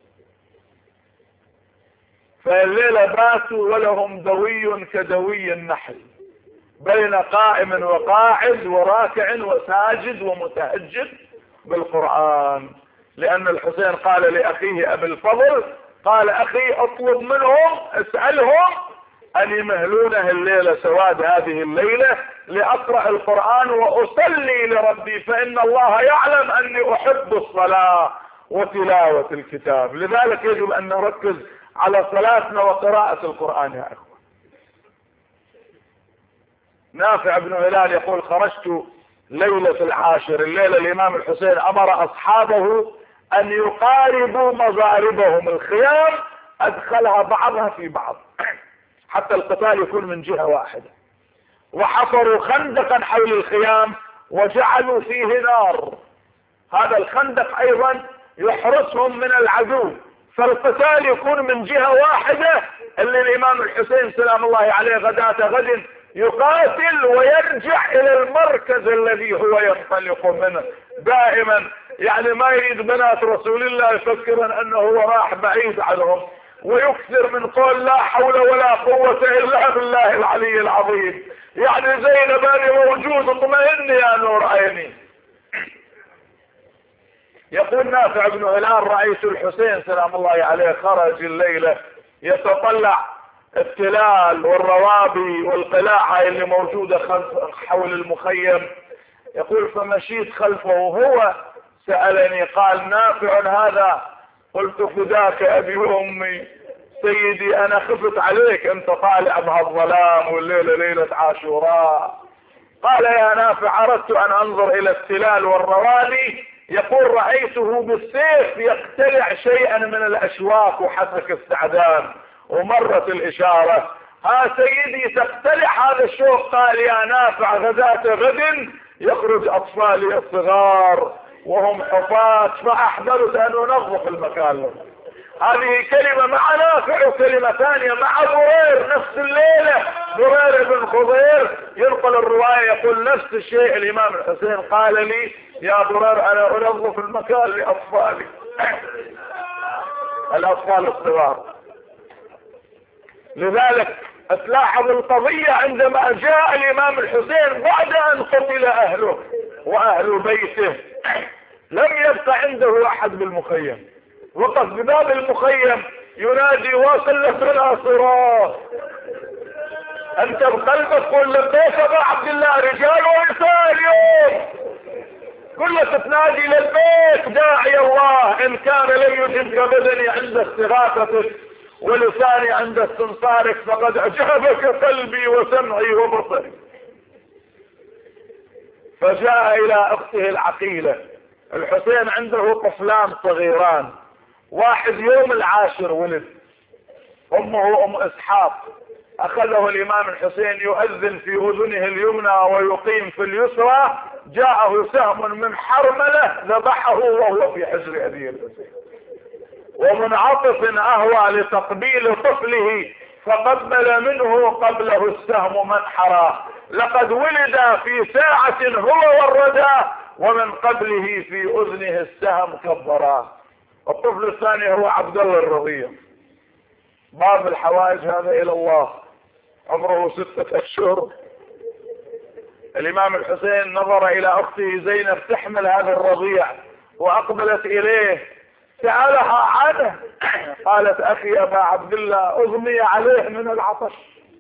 فالليلة باتوا ولهم دوي كدوي النحل بين قائم وقاعد وراكع وساجد ومتهجد بالقرآن. لأن الحسين قال لأخيه أبي الفضل قال أخي اطلب منهم اسألهم أن يمهلونه الليلة سواد هذه الليلة لأقرأ القرآن وأصلي لربي، فإن الله يعلم أني أحب الصلاة وتلاوة الكتاب. لذلك يجب أن نركز على صلاتنا وقراءة القرآن يا أخوة. نافع بن هلال يقول خرجت ليلة العاشر، الليلة الإمام الحسين أمر أصحابه أن يقاربوا مضاربهم، الخيام أدخلها بعضها في بعض حتى القتال يكون من جهة واحدة، وحفروا خندقا حول الخيام وجعلوا فيه نار. هذا الخندق أيضا يحرسهم من العدو، فالقتال يكون من جهة واحدة اللي الإمام الحسين سلام الله عليه غداة غد يقاتل ويرجع إلى المركز الذي هو ينطلق منه دائما. يعني ما يريد بنات رسول الله يفكرا أنه هو راح بعيد عنهم، ويكثر من قول لا حول ولا قوة إلا بالله العلي العظيم. يعني زينب أنا موجود اطمئن يا نور عيني. يقول نافع بن هلال رئيس الحسين سلام الله عليه خرج الليلة يتطلع التلال والروابي والقلاعة اللي موجودة حول المخيم. يقول فمشيت خلفه وهو سألني قال نافع هذا؟ قلت فداك أبي وأمي سيدي أنا خفت عليك أنت طالع بهالظلام والليلة ليلة عاشوراء، قال يا نافع أردت أن أنظر إلى التلال والرواني، يقول رأيته بالسيف يقتلع شيئا من الأشواك وحسك السعدان، ومرت الإشارة ها سيدي تقتلع هذا الشوك. قال يا نافع غداة غد يخرج أطفالي الصغار وهم حفاة، فأحضرت أن أنظف المكان. هذه كلمة مع نافع، وكلمة ثانية مع برير نفس الليلة. برير بن خضير ينقل الرواية يقول نفس الشيء الإمام الحسين قال لي يا برير أنا أنظف المكان لأطفالي الأطفال الصغار. لذلك تلاحظ القضية عندما جاء الإمام الحسين بعد أن قتل أهله وأهل بيته لم يبقى عنده أحد بالمخيم، وقف بباب المخيم ينادي واصل لنا صراط، أنت بقلبك قل لبيك أبا عبد الله رجال ونساء اليوم كلك تنادي للبيت داعي الله، إن كان لم يجبك بدني عند استغاثتك ولساني عند استنصارك فقد أجابك قلبي وسمعي وبصري. فجاء إلى أخته العقيلة. الحسين عنده طفلان صغيران، واحد يوم العاشر ولد، أمه أم إسحاق. أخذه الإمام الحسين يؤذن في أذنه اليمنى ويقيم في اليسرى، جاءه سهم من حرملة ذبحه وهو في حجر أبيه الحسين، ومنعطف أهوى لتقبيل طفله فقبل منه قبله السهم منحرا، لقد ولد في ساعة هو والردى ومن قبله في أذنه السهم كبرا. الطفل الثاني هو عبد الله الرضيع، باب الحوائج هذا إلى الله، عمره 6 أشهر. الإمام الحسين نظر إلى أخته زينب تحمل هذا الرضيع وأقبلت إليه، سألها عنه، قالت أخي أبا عبد الله أغمي عليه من العطش،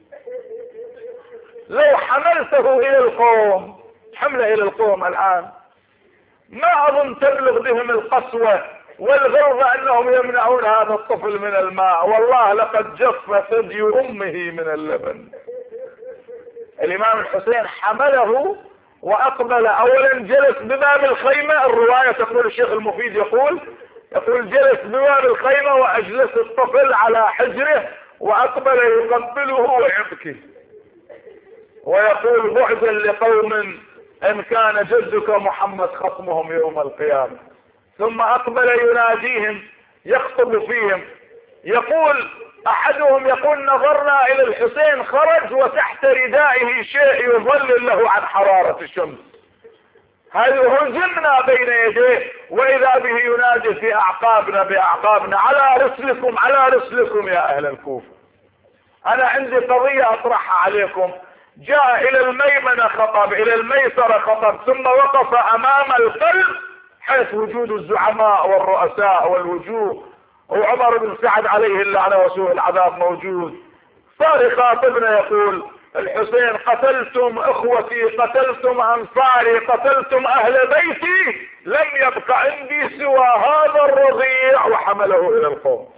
لو حملته إلى القوم، حمله إلى القوم الآن ما أظن تبلغ بهم القسوة والغلظة أنهم يمنعون هذا الطفل من الماء، والله لقد جف ثدي أمه من اللبن. الإمام الحسين حمله وأقبل، أولا جلس بباب الخيمة، الرواية تقول الشيخ المفيد يقول جلس بباب الخيمة وأجلس الطفل على حجره وأقبل يقبله ويبكي ويقول بعدا لقوم إن كان جدك محمد خصمهم يوم القيامة. ثم أقبل يناديهم يخطب فيهم، يقول أحدهم يقول نظرنا إلى الحسين خرج وتحت ردائه شيء يظلل له عن حرارة الشمس، هل هزمنا بين يديه وإذا به ينادي في أعقابنا بأعقابنا على رسلكم على رسلكم يا أهل الكوفة. أنا عندي قضية أطرحها عليكم. جاء إلى الميمنة خطب، إلى الميسرة خطب، ثم وقف أمام القلب حيث وجود الزعماء والرؤساء والوجوه، وعمر بن سعد عليه اللعنة وسوء العذاب موجود. صار يخاطبنا يقول الحسين قتلتم اخوتي، قتلتم انصاري، قتلتم اهل بيتي، لم يبق عندي سوى هذا الرضيع، وحمله الى القوم.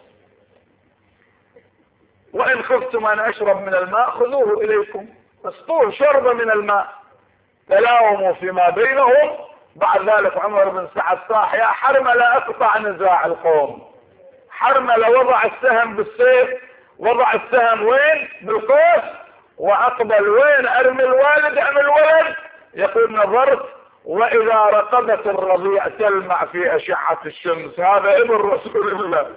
وان خفتم ان اشرب من الماء خذوه اليكم، اسقوه شرب من الماء. تلاوموا فيما بينهم. بعد ذلك عمر بن سعد صاح يا حرملة اقطع نزاع القوم. حرملة وضع السهم بالسيف، وضع السهم وين؟ بالقوس، واقبل وين؟ ارمي الوالد ام الولد؟ يقول نظرت واذا رقبة الرضيع تلمع في اشعة الشمس، هذا ابن رسول الله.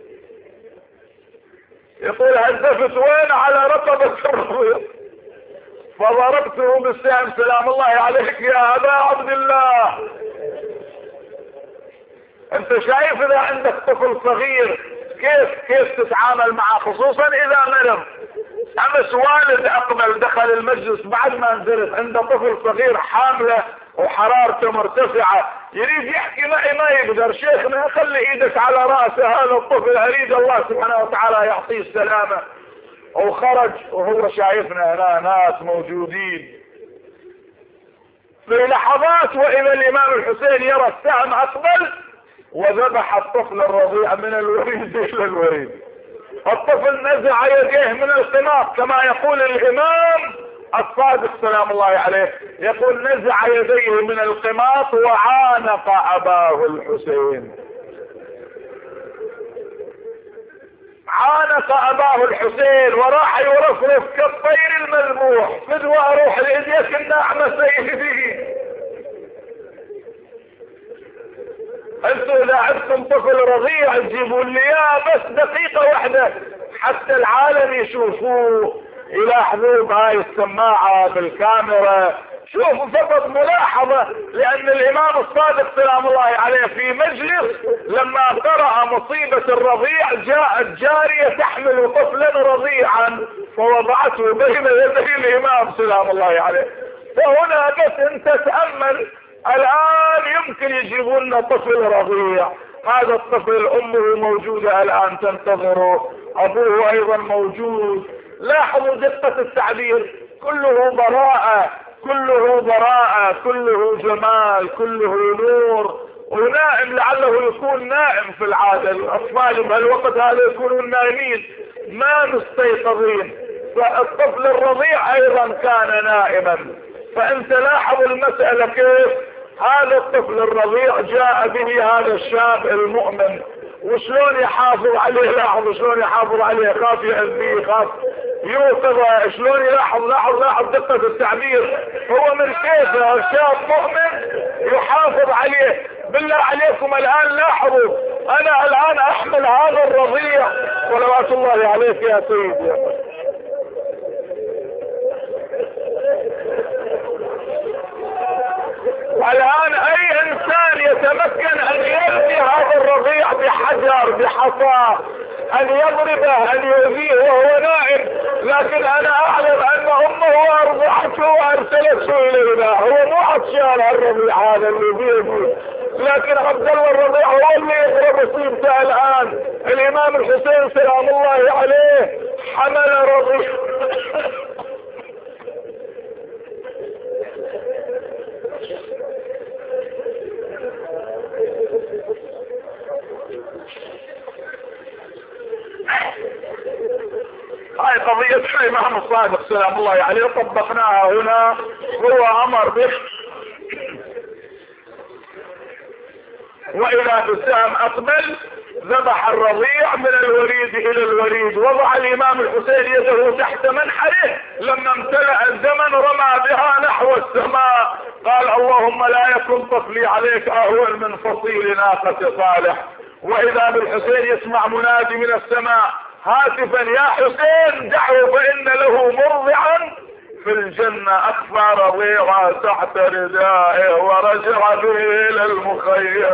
يقول هدفت وين؟ على رقبة الرضيع، فضربته بالسهم سلام الله عليك يا ابا عبد الله. انت شايف اذا عندك طفل صغير كيف تتعامل معه، خصوصا اذا مرض. امس والد اقبل دخل المجلس بعد ما نزلت، عنده طفل صغير حامله وحرارته مرتفعه، يريد يحكي معي ما يقدر. شيخنا خلي ايدك على راسه هذا الطفل، اريد الله سبحانه وتعالى يعطيه السلامه. وخرج وهو شايفنا هنا ناس موجودين. في لحظات واذا الامام الحسين يرى السهم اقبل وذبح الطفل الرضيع من الوريد الى الوريد. الطفل نزع يديه من الخمار كما يقول الامام الصادق سلام الله عليه يقول نزع يديه من القماط وعانق أباه الحسين، عانق أباه الحسين وراح يرفرف كالطير المذبوح، فدوى أروح لإيديك الناعمة سيدي. انتوا اذا عندكم طفل رضيع تجيبوا لي اياه بس دقيقة واحدة حتى العالم يشوفوه، يلاحظوه بهاي السماعة بالكاميرا. شوفوا فقط ملاحظة، لان الامام الصادق سلام الله عليه في مجلس لما قرأ مصيبة الرضيع جاءت جارية تحمل طفلا رضيعا فوضعته بين يدي الامام سلام الله عليه. فهنا بس انت تأمل، الان يمكن يجيبوا لنا طفل رضيع، هذا الطفل امه موجودة الان تنتظره، ابوه ايضا موجود. لاحظوا دقة التعبير، كله براءة، كله براءة، كله جمال، كله نور. ونائم لعله يكون نائم، في العادة الاطفال بهالوقت هذا يكونون نائمين ما مستيقظين، فالطفل الرضيع ايضا كان نائما. فانت لاحظ المسألة كيف هذا الطفل الرضيع جاء به هذا الشاب المؤمن، وشلون يحافظ عليه. لاحظ شلون يحافظ عليه، خاف يأذيه، خاف يوقظه، شلون يلاحظ. لاحظ دقة التعبير، هو من كيفه شاب مؤمن يحافظ عليه. بالله عليكم الان لاحظوا، انا الان احمل هذا الرضيع صلوات الله عليك يا سيدي. الان اي انسان يتمكن ان يأتي هذا الرضيع بحجر بحصى، ان يضربه، ان يؤذيه وهو نائم، لكن انا اعلم ان امه ارضعته وارسلته الينا. هو مو عطشان الرضيع هذا اللي بيده، لكن عبد الله الرضيع هو اللي يضرب مصيبته الان. الامام الحسين سلام الله عليه حمل رضيع هاي قضية الامام الصادق سلام الله عليه طبقناها هنا. هو امر به واذا بالسهم اقبل ذبح الرضيع من الوريد الى الوريد، وضع الامام الحسين يده تحت منحره، لما امتلأ الزمن رمى بها نحو السماء، قال اللهم لا يكن طفلي عليك اهون من فصيل ناقة صالح. واذا بالحسين يسمع منادي من السماء هاتفا يا حسين دعه فان له مرضعا في الجنة اخفى رضيعا تحت ردائه ورجع به الى المخيم.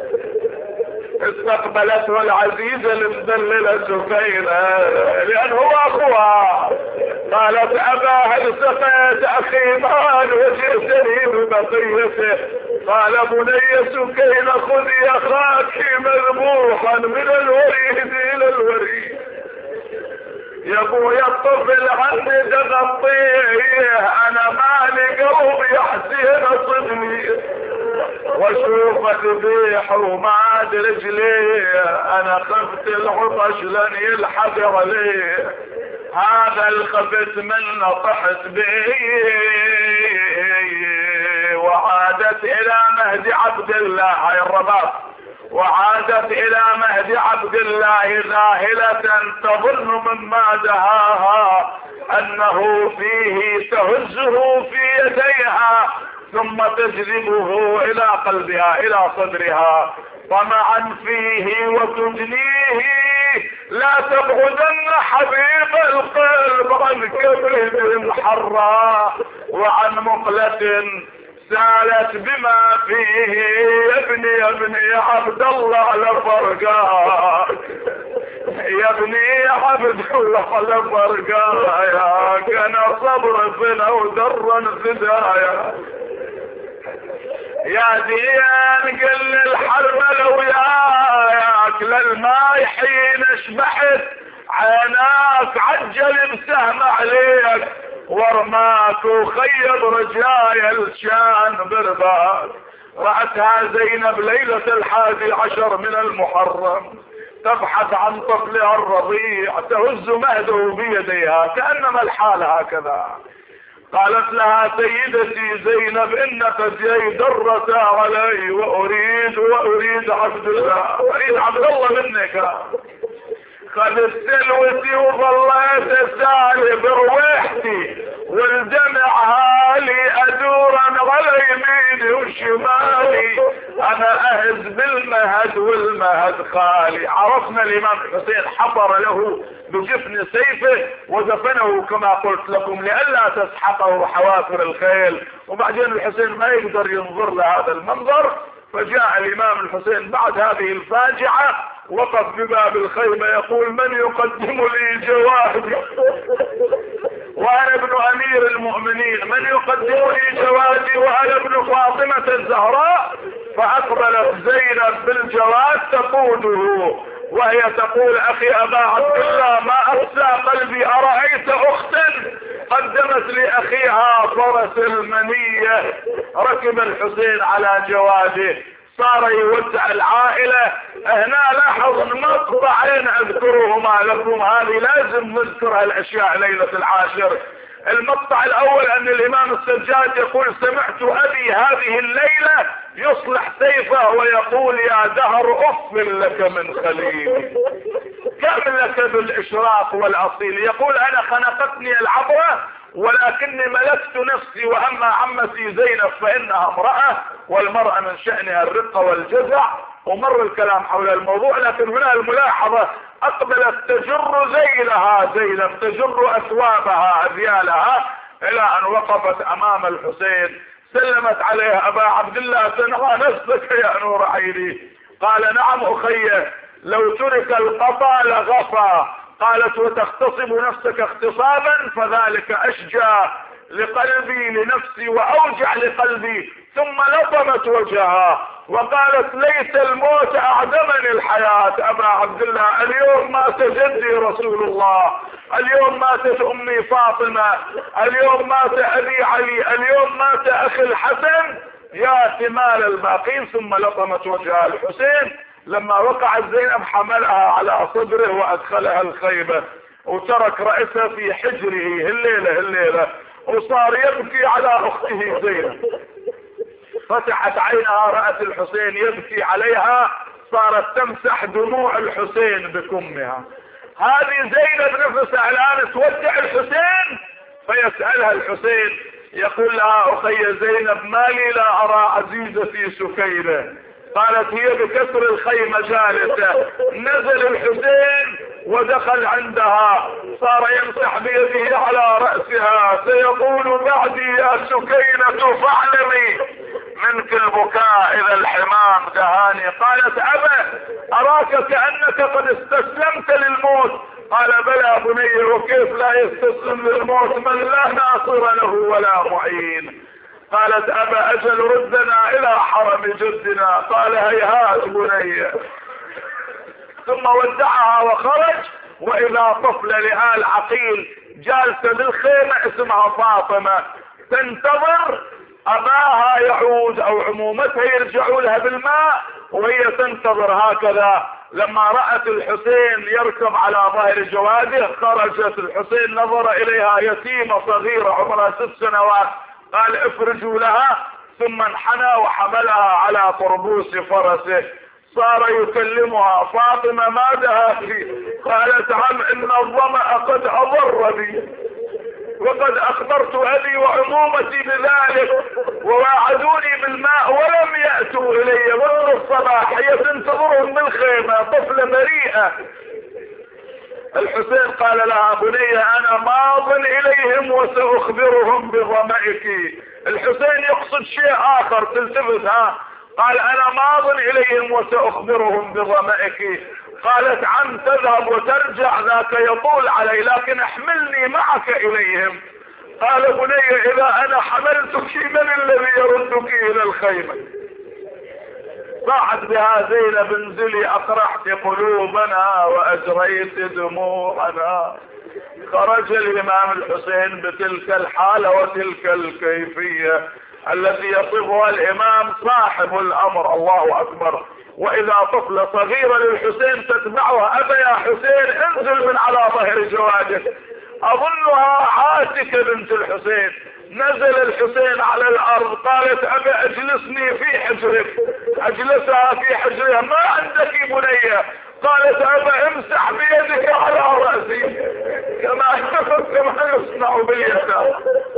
استقبلته العزيزة المدللة سفينة لان هو اخوها، قالت ابا هل سقيت اخي مال وجئتني ببقيته؟ قال بني سكين خذي اخاك مذبوحا من الوريد الى الوريد. يا ابويا الطفل عندي تغطيه، انا مالي قلب يحسين صدري واشوف ذبيح ومعاد رجلي، انا خفت العطش لن يلحق عليه، هذا الخبث منه طحت به. وعادت الى مهدي عبد الله، هاي الرباط، وعادت الى مهدي عبد الله ذاهلة تظن مما دهاها انه فيه تهزه في يديها ثم تجذبه الى قلبها الى صدرها طمعا فيه وتجنيه. لا تبعدن حبيب القلب عن كبره حراء وعن مقلة سالت بما فيه. يا ابني عبد الله لفرقاك، يا ابني عبد الله لفرقاك، كان صبر فينا ودرا فدايا. يا ديان قل الحرب لو ياك للماي حين شبحت عيناك، عجل بسهم عليك ورماك وخيب رجايا الشان برباك. رأتها زينب ليلة 11 من المحرم تبحث عن طفلها الرضيع، تهز مهده بيديها كأنما الحال هكذا. قالت لها سيدتي زينب إن قديي درتا علي وأريد عبد الله منك. خذت سلوتي وظليت اسالي برويحتي والدمع هالي ادورا على يميني وشمالي انا اهز بالمهد والمهد خالي. عرفنا الامام الحسين حفر له بجفن سيفه ودفنه كما قلت لكم لئلا تسحقه حوافر الخيل. وبعدين الحسين ما يقدر ينظر لهذا المنظر، فجاء الامام الحسين بعد هذه الفاجعة وقف بباب الخيمة يقول من يقدم لي جوادي وانا ابن امير المؤمنين، من يقدم لي جوادي وانا ابن فاطمة الزهراء. فاقبلت زينب بالجواد تقوده وهي تقول اخي ابا عبد الله ما اقسى قلبي، ارأيت اختا قدمت لاخيها فرس المنية. ركب الحسين على جواده صار يودع العائلة. هنا لاحظ مقطعين اذكرهما لكم، هذه لازم نذكر هالاشياء ليلة العاشر. المقطع الاول ان الامام السجاد يقول سمعت ابي هذه الليلة يصلح سيفه ويقول يا دهر اف لك من خليل، كم لك بالاشراق والاصيل. يقول انا خنقتني العبرة ولكني ملكت نفسي، واما عمتي زينب فانها امرأة والمرأة من شأنها الرقة والجزع. ومر الكلام حول الموضوع، لكن هنا الملاحظة اقبلت تجر ذيلها زينب، تجر اثوابها اذيالها الى ان وقفت امام الحسين. سلمت عليه ابا عبد الله تنهى نفسك يا نور عيني. قال نعم اخي لو ترك القطا لغفى. قالت وتغتصب نفسك اغتصابا فذلك اشجى لقلبي لنفسي واوجع لقلبي. ثم لطمت وجهها وقالت ليس الموت اعدمني الحياة ابا عبد الله، اليوم مات جدي رسول الله، اليوم ماتت امي فاطمة، اليوم مات ابي علي، اليوم مات اخي الحسن، يا ثمال الباقين. ثم لطمت وجه الحسين. لما وقعت زينب حملها على صدره وادخلها الخيمة وترك رأسها في حجره الليلة وصار يبكي على اخته زينب. فتحت عينها رأت الحسين يبكي عليها، صارت تمسح دموع الحسين بكمها. هذه زينب نفسها الان تودع الحسين، فيسألها الحسين يقول لها اخي زينب ما لي لا ارى عزيزتي سكينة. قالت هي بكسر الخيمة جالسة. نزل الحسين ودخل عندها، صار يمسح بيده على رأسها، سيقول بعدي يا سكينة فاعلمي منك البكاء اذا الحمام دهاني. قالت ابا اراك كأنك قد استسلمت للموت. قال بلى بني وكيف لا يستسلم للموت من لا ناصر له ولا معين. قالت ابا اجل ردنا الى حرم جدنا. قال هيهات بني. ثم ودعها وخرج. واذا طفلة لآل عقيل جالسة بالخيمة اسمها فاطمة تنتظر اباها يعود او عمومتها يرجعوا لها بالماء وهي تنتظر هكذا. لما رأت الحسين يركب على ظهر جواده خرجت. الحسين نظر اليها يتيمة صغيرة عمرها 6 سنوات، قال افرجوا لها، ثم انحنى وحملها على طربوس فرسه. صار يكلمها فاطمة ما دهاك؟ قالت عم ان الظمأ قد اضر بي وقد اخبرت ابي وعمومتي بذلك وواعدوني بالماء ولم يأتوا الي منذ الصباح. هي تنتظرهم بالخيمة طفلة بريئة. الحسين قال لها بني انا ماض اليهم وساخبرهم بظمئك. الحسين يقصد شيء اخر تلتفتها. قال انا ماض اليهم وساخبرهم بظمئك. قالت عم تذهب وترجع ذاك يطول علي لكن احملني معك اليهم. قال بني اذا انا حملتك من الذي يردك الى الخيمة؟ صاحت بها زينب انزلي اقرحت قلوبنا واجريت دموعنا. خرج الامام الحسين بتلك الحالة وتلك الكيفية التي يصفها الامام صاحب الامر. الله اكبر. واذا طفلة صغيرة للحسين تتبعها ابا يا حسين انزل من على ظهر جواده. اظنها عاتكة بنت الحسين نزل الحسين على الارض، قالت ابي اجلسني في حجرك، اجلسها في حجرها. ما عندك بنية؟ قالت ابا امسح بيدك على رأسي كما يصنع باليسار.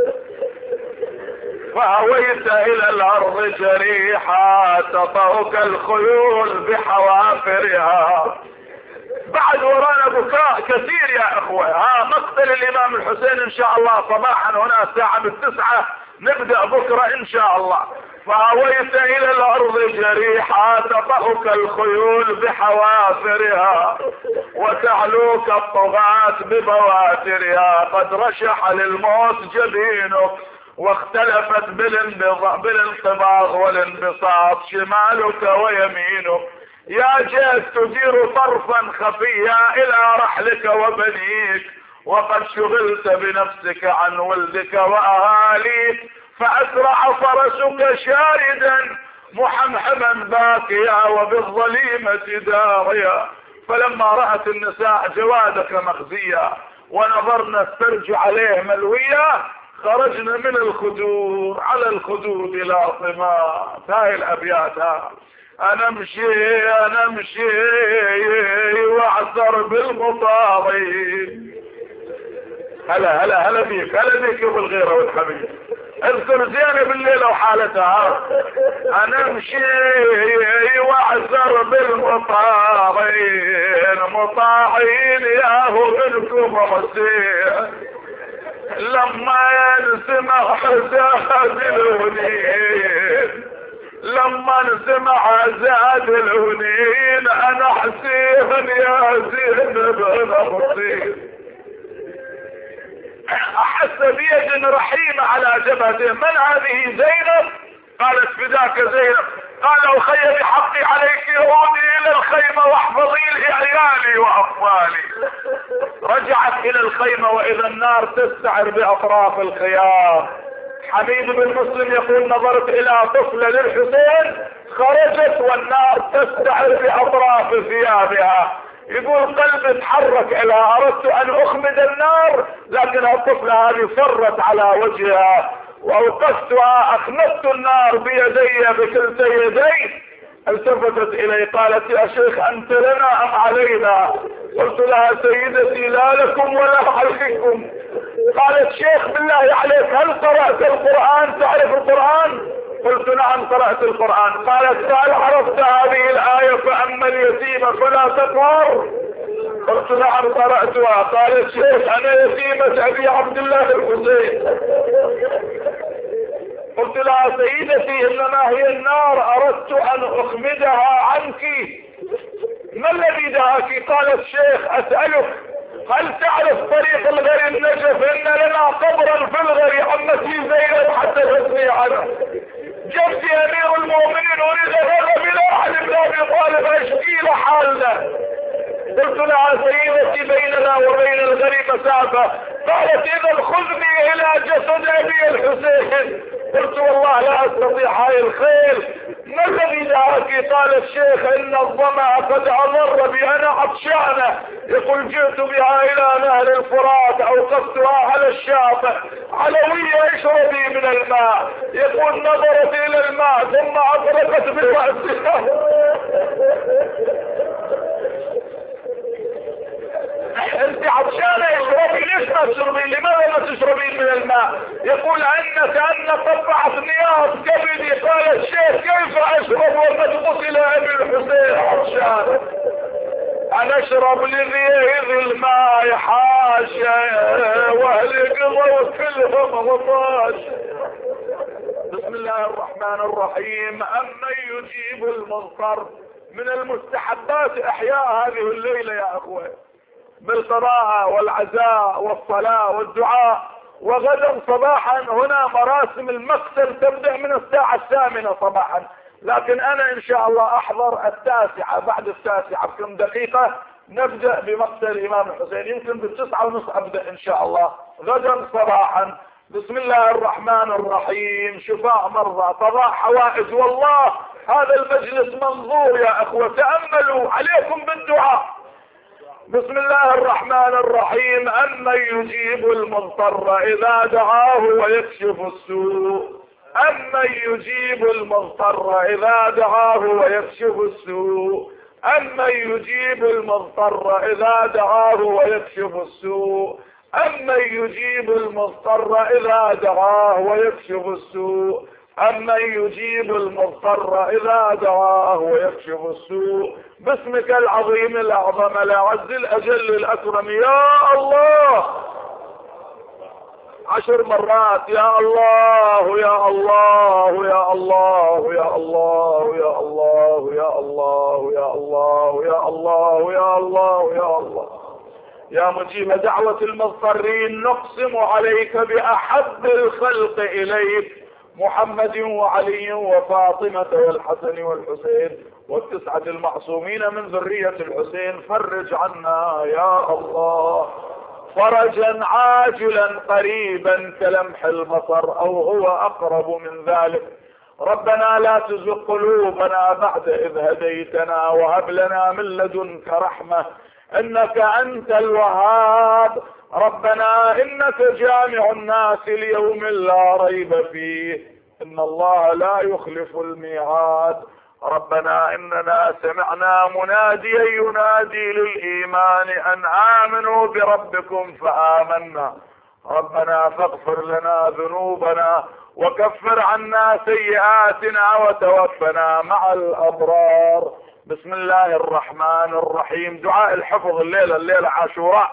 فهويت الى الارض جريحا تطأك الخيول بحوافرها. بعد ورانا بكاء كثير يا اخوة. مقتل الامام الحسين ان شاء الله صباحا هنا الساعة 9 نبدأ بكرة ان شاء الله. فهويت الى الارض جريحا تطأك الخيول بحوافرها وتعلوك الطغاة ببواترها. قد رشح للموت جبينك واختلفت بالانقباض والانبساط شمالك ويمينك. يا جيت تدير طرفا خفيا الى رحلك وبنيك، وقد شغلت بنفسك عن ولدك واهاليك. فاسرع فرسك شاردا محمحما باكيا وبالظليمة داريا. فلما رأت النساء جوادك مخزيا ونظرنا السرج عليه ملويا، خرجنا من الخدود على الخدود الى طماء. هاي الابيات. انا امشي واعثر بالمطاوي. هلا بيك بالغيرة والحبيب. اذكر زينب الليلة وحالتها. انا امشي واعثر بالمطاوين مطاعين ياهو منكم حسين. لما نسمع زاد الهنين، لما نسمع زاد الهنين، انا حسين يا زينب انا حسين. احس بيد رحيمة على جبهته. من هذه؟ زينب. قالت فداك زينب. قال اخي بحقي عليك عودي الى الخيمة واحفظي لي عيالي واطفالي. رجعت الى الخيمة واذا النار تستعر باطراف الخيام. حميد بن مسلم يقول نظرت الى طفلة للحسين خرجت والنار تستعر باطراف ثيابها. يقول قلبي تحرك لها، اردت ان اخمد النار لكن الطفلة هذه فرت على وجهها واوقفتها. اخمدت النار بيدي بكلتا يدي. التفتت الي قالت يا شيخ انت لنا ام علينا؟ قلت لها سيدتي لا لكم ولا عليكم. قالت شيخ بالله عليك هل قرأت القرآن؟ تعرف القرآن؟ قلت نعم قرأت القرآن. قالت هل عرفت هذه الآية فأما اليتيم فلا تقهر؟ قلت نعم قرأتها. قالت شيخ انا يتيمة ابي عبد الله الحسين. قلت لها سيدتي انما هي النار اردت ان اخمدها عنك. ما الذي دعاك؟ قالت شيخ اسألك هل تعرف طريق الغري النجف؟ ان لنا قبرا في الغري عمتي زينب حدثتني عنه. جبت امير المؤمنين اريد هذا بلا علي بن ابي طالب اشكي له حالنا. قلت لها سيدتي بيننا وبين الغري مسافة. قالت اذا خذني الى جسد ابي الحسين. قلت والله لا استطيع هاي الخيل. ما الذي دعاك؟ قال الشيخ ان الظمأ قد اضر بي انا عطشانة. يقول جئت بها الى نهر الفرات اوقفتها على الشاطئ. علوية اشربي من الماء. يقول نظرت الى الماء ثم اطرقت برأسها. انت عطشانة اشربي. ليش ما تشربين؟ لماذا ما تشربين من الماء؟ يقول كأن طبعت نياط كبدي. قال الشيخ كيف اشرب وقد قتل ابي الحسين عطشان؟ انا اشرب لغير الماء حاشا واهل قضوا كلهم غطاش. بسم الله الرحمن الرحيم. امن يجيب المضطر. من المستحبات احياء هذه الليلة يا اخوة بالقراءة والعزاء والصلاة والدعاء. وغدا صباحا هنا مراسم المقتل تبدأ من الساعة 8 صباحا، لكن انا ان شاء الله احضر 9 بعد 9 بكم دقيقة نبدأ بمقتل الامام الحسين. يمكن ب9:30 ابدأ ان شاء الله غدا صباحا. بسم الله الرحمن الرحيم. شفاء مرضى، قضاء حوائج. والله هذا المجلس منظور يا اخوة. تأملوا عليكم بالدعاء. بسم الله الرحمن الرحيم. أمن يجيب المضطر إذا دعاه ويكشف السوء. أمن يجيب المضطر إذا دعاه ويكشف السوء. أمن يجيب المضطر إذا دعاه ويكشف السوء. أمن يجيب المضطر إذا دعاه ويكشف السوء. أمن يجيب المضطر إذا دعاه ويكشف السوء. باسمك العظيم الأعظم الأعز الأجل الأكرم يا الله 10 مرات. يا الله يا الله يا الله يا الله يا الله يا الله يا الله يا الله يا الله يا الله يا مجيب دعوة المضطرين. نقسم عليك بأحب الخلق إليك محمد وعلي وفاطمة والحسن والحسين والتسعة المعصومين من ذرية الحسين. فرج عنا يا الله فرجا عاجلا قريبا كلمح البصر او هو اقرب من ذلك. ربنا لا تزغ قلوبنا بعد اذ هديتنا وهب لنا من لدنك رحمة انك انت الوهاب. ربنا انك جامع الناس ليوم لا ريب فيه ان الله لا يخلف الميعاد. ربنا اننا سمعنا مناديا ينادي للايمان ان امنوا بربكم فامنا. ربنا فاغفر لنا ذنوبنا وكفر عنا سيئاتنا وتوفنا مع الابرار. بسم الله الرحمن الرحيم. دعاء الحفظ الليلة عاشوراء.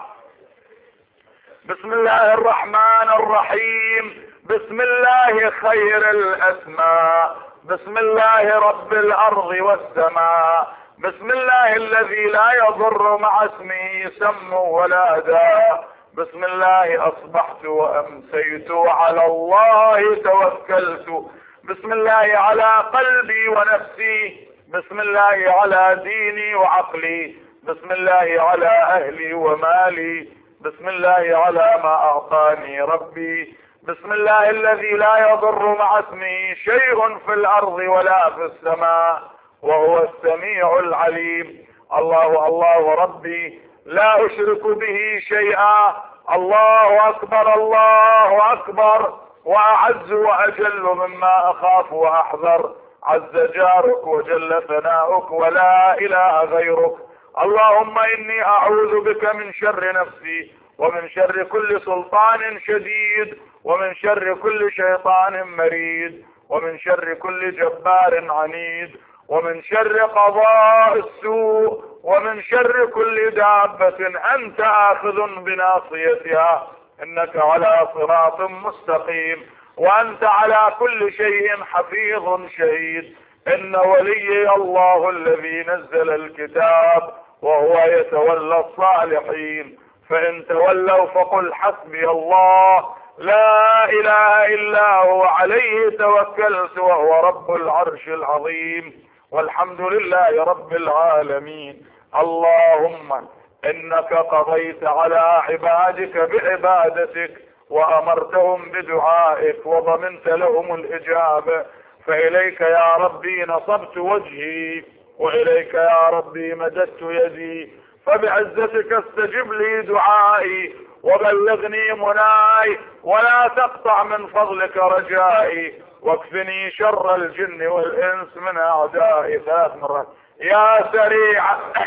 بسم الله الرحمن الرحيم. بسم الله خير الاسماء. بسم الله رب الارض والسماء. بسم الله الذي لا يضر مع اسمه سم ولا داء. بسم الله اصبحت وامسيت وعلى الله توكلت. بسم الله على قلبي ونفسي. بسم الله على ديني وعقلي. بسم الله على اهلي ومالي. بسم الله على ما اعطاني ربي. بسم الله الذي لا يضر مع اسمه شيء في الارض ولا في السماء وهو السميع العليم. الله الله ربي لا اشرك به شيئا. الله اكبر الله اكبر واعز واجل مما اخاف واحذر. عز جارك وجل ثناؤك ولا اله غيرك. اللهم اني اعوذ بك من شر نفسي ومن شر كل سلطان شديد ومن شر كل شيطان مريد ومن شر كل جبار عنيد ومن شر قضاء السوء ومن شر كل دابة انت اخذ بناصيتها انك على صراط مستقيم وانت على كل شيء حفيظ شهيد. ان وليي الله الذي نزل الكتاب وهو يتولى الصالحين. فان تولوا فقل حسبي الله لا اله الا هو عليه توكلت وهو رب العرش العظيم. والحمد لله رب العالمين. اللهم انك قضيت على عبادك بعبادتك وامرتهم بدعائك وضمنت لهم الاجابة. فاليك يا ربي نصبت وجهي واليك يا ربي مددت يدي. فبعزتك استجب لي دعائي وبلغني مناي ولا تقطع من فضلك رجائي واكفني شر الجن والانس من اعدائي. 3 مرات. يا سريع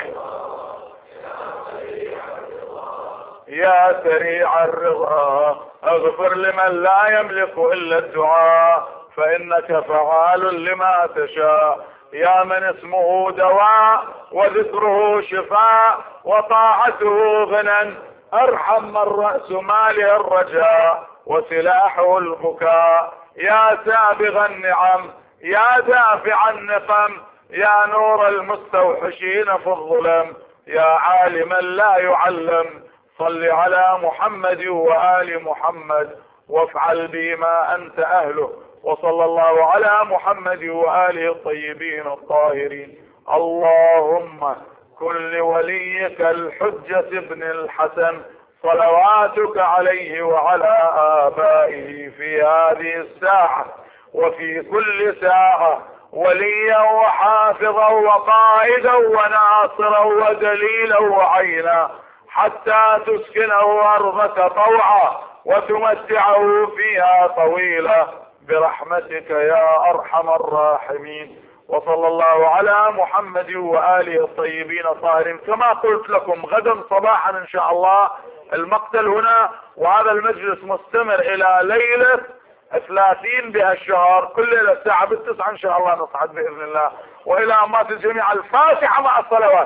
يا سريع الرضا اغفر لمن لا يملك الا الدعاء فانك فعال لما تشاء. يا من اسمه دواء وذكره شفاء وطاعته غنى. ارحم من رأس ماله الرجاء وسلاحه البكاء. يا سابغ النعم يا دافع النقم يا نور المستوحشين في الظلم يا عالما لا يعلم. صل على محمد وآل محمد وافعل بما انت اهله. وصلى الله على محمد وآله الطيبين الطاهرين. اللهم كن لوليك الحجة ابن الحسن صلواتك عليه وعلى آبائه في هذه الساعة وفي كل ساعة وليا وحافظا وقائدا وناصرا ودليلا وعينا حتى تسكنه أرضك طوعا وتمتعه فيها طويلا برحمتك يا أرحم الراحمين. وصلى الله على محمد وآله الطيبين الطاهرين. كما قلت لكم غدا صباحا إن شاء الله المقتل هنا، وهذا المجلس مستمر إلى ليلة 30 بهالشهر، كل ليلة الساعة 9 إن شاء الله نصعد بإذن الله. وإلى أمات الجميع الفاتحة مع الصلوات.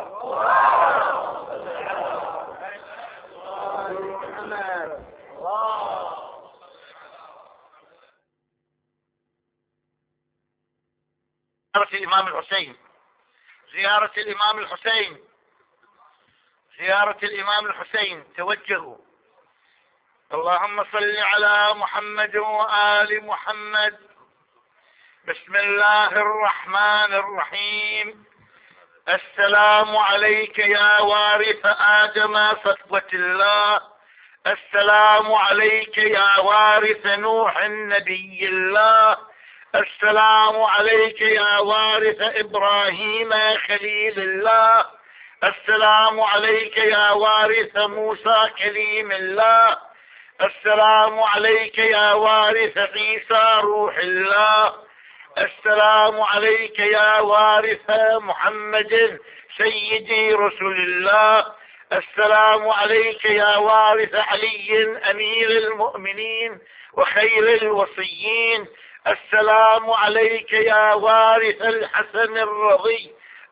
زيارة الإمام الحسين، زيارة الإمام الحسين، زيارة الإمام الحسين. توجهوا. اللهم صل على محمد وآل محمد. بسم الله الرحمن الرحيم. السلام عليك يا وارث آدم صفوة الله. السلام عليك يا وارث نوح نبي الله. السلام عليك يا وارث إبراهيم خليل الله. السلام عليك يا وارث موسى كليم الله. السلام عليك يا وارث عيسى روح الله. السلام عليك يا وارث محمد سيدي رسول الله. السلام عليك يا وارث علي أمير المؤمنين وخير الوصيين. السلام عليك يا وارث الحسن الرضي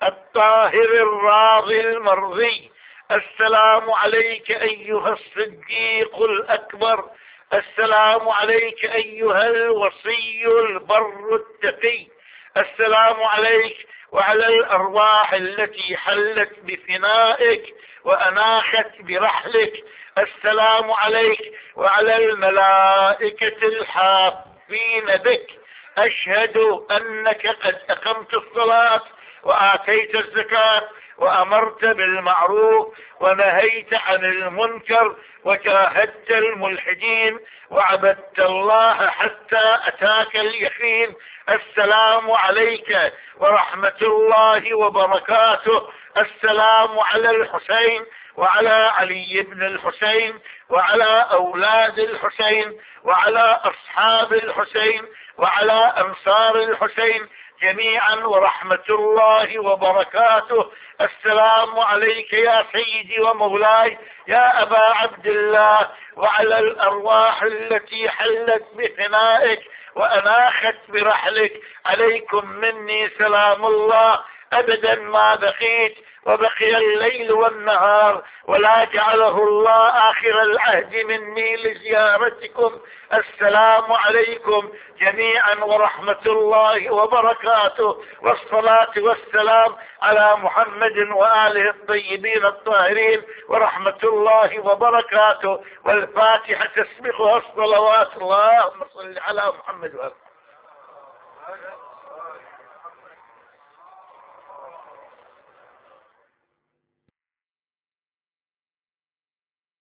الطاهر الراضي المرضي. السلام عليك أيها الصديق الأكبر. السلام عليك أيها الوصي البر التقي. السلام عليك وعلى الأرواح التي حلت بفنائك وأناخت برحلك. السلام عليك وعلى الملائكة الحافين بك. أشهد أنك قد أقمت الصلاة وآتيت الزكاة وأمرت بالمعروف ونهيت عن المنكر وجاهدت الملحدين وعبدت الله حتى أتاك اليقين. السلام عليك ورحمة الله وبركاته. السلام على الحسين وعلى علي بن الحسين وعلى أولاد الحسين وعلى أصحاب الحسين وعلى أنصار الحسين جميعا ورحمة الله وبركاته. السلام عليك يا سيدي ومولاي يا أبا عبد الله وعلى الأرواح التي حلت بفنائك وأناخت برحلك. عليكم مني سلام الله أبدا ما بقيت وبقي الليل والنهار، ولا جعله الله آخر العهد مني لزيارتكم. السلام عليكم جميعا ورحمة الله وبركاته، والصلاة والسلام على محمد وآله الطيبين الطاهرين ورحمة الله وبركاته. والفاتحة تسبقها الصلوات. اللهم صل على محمد وآله.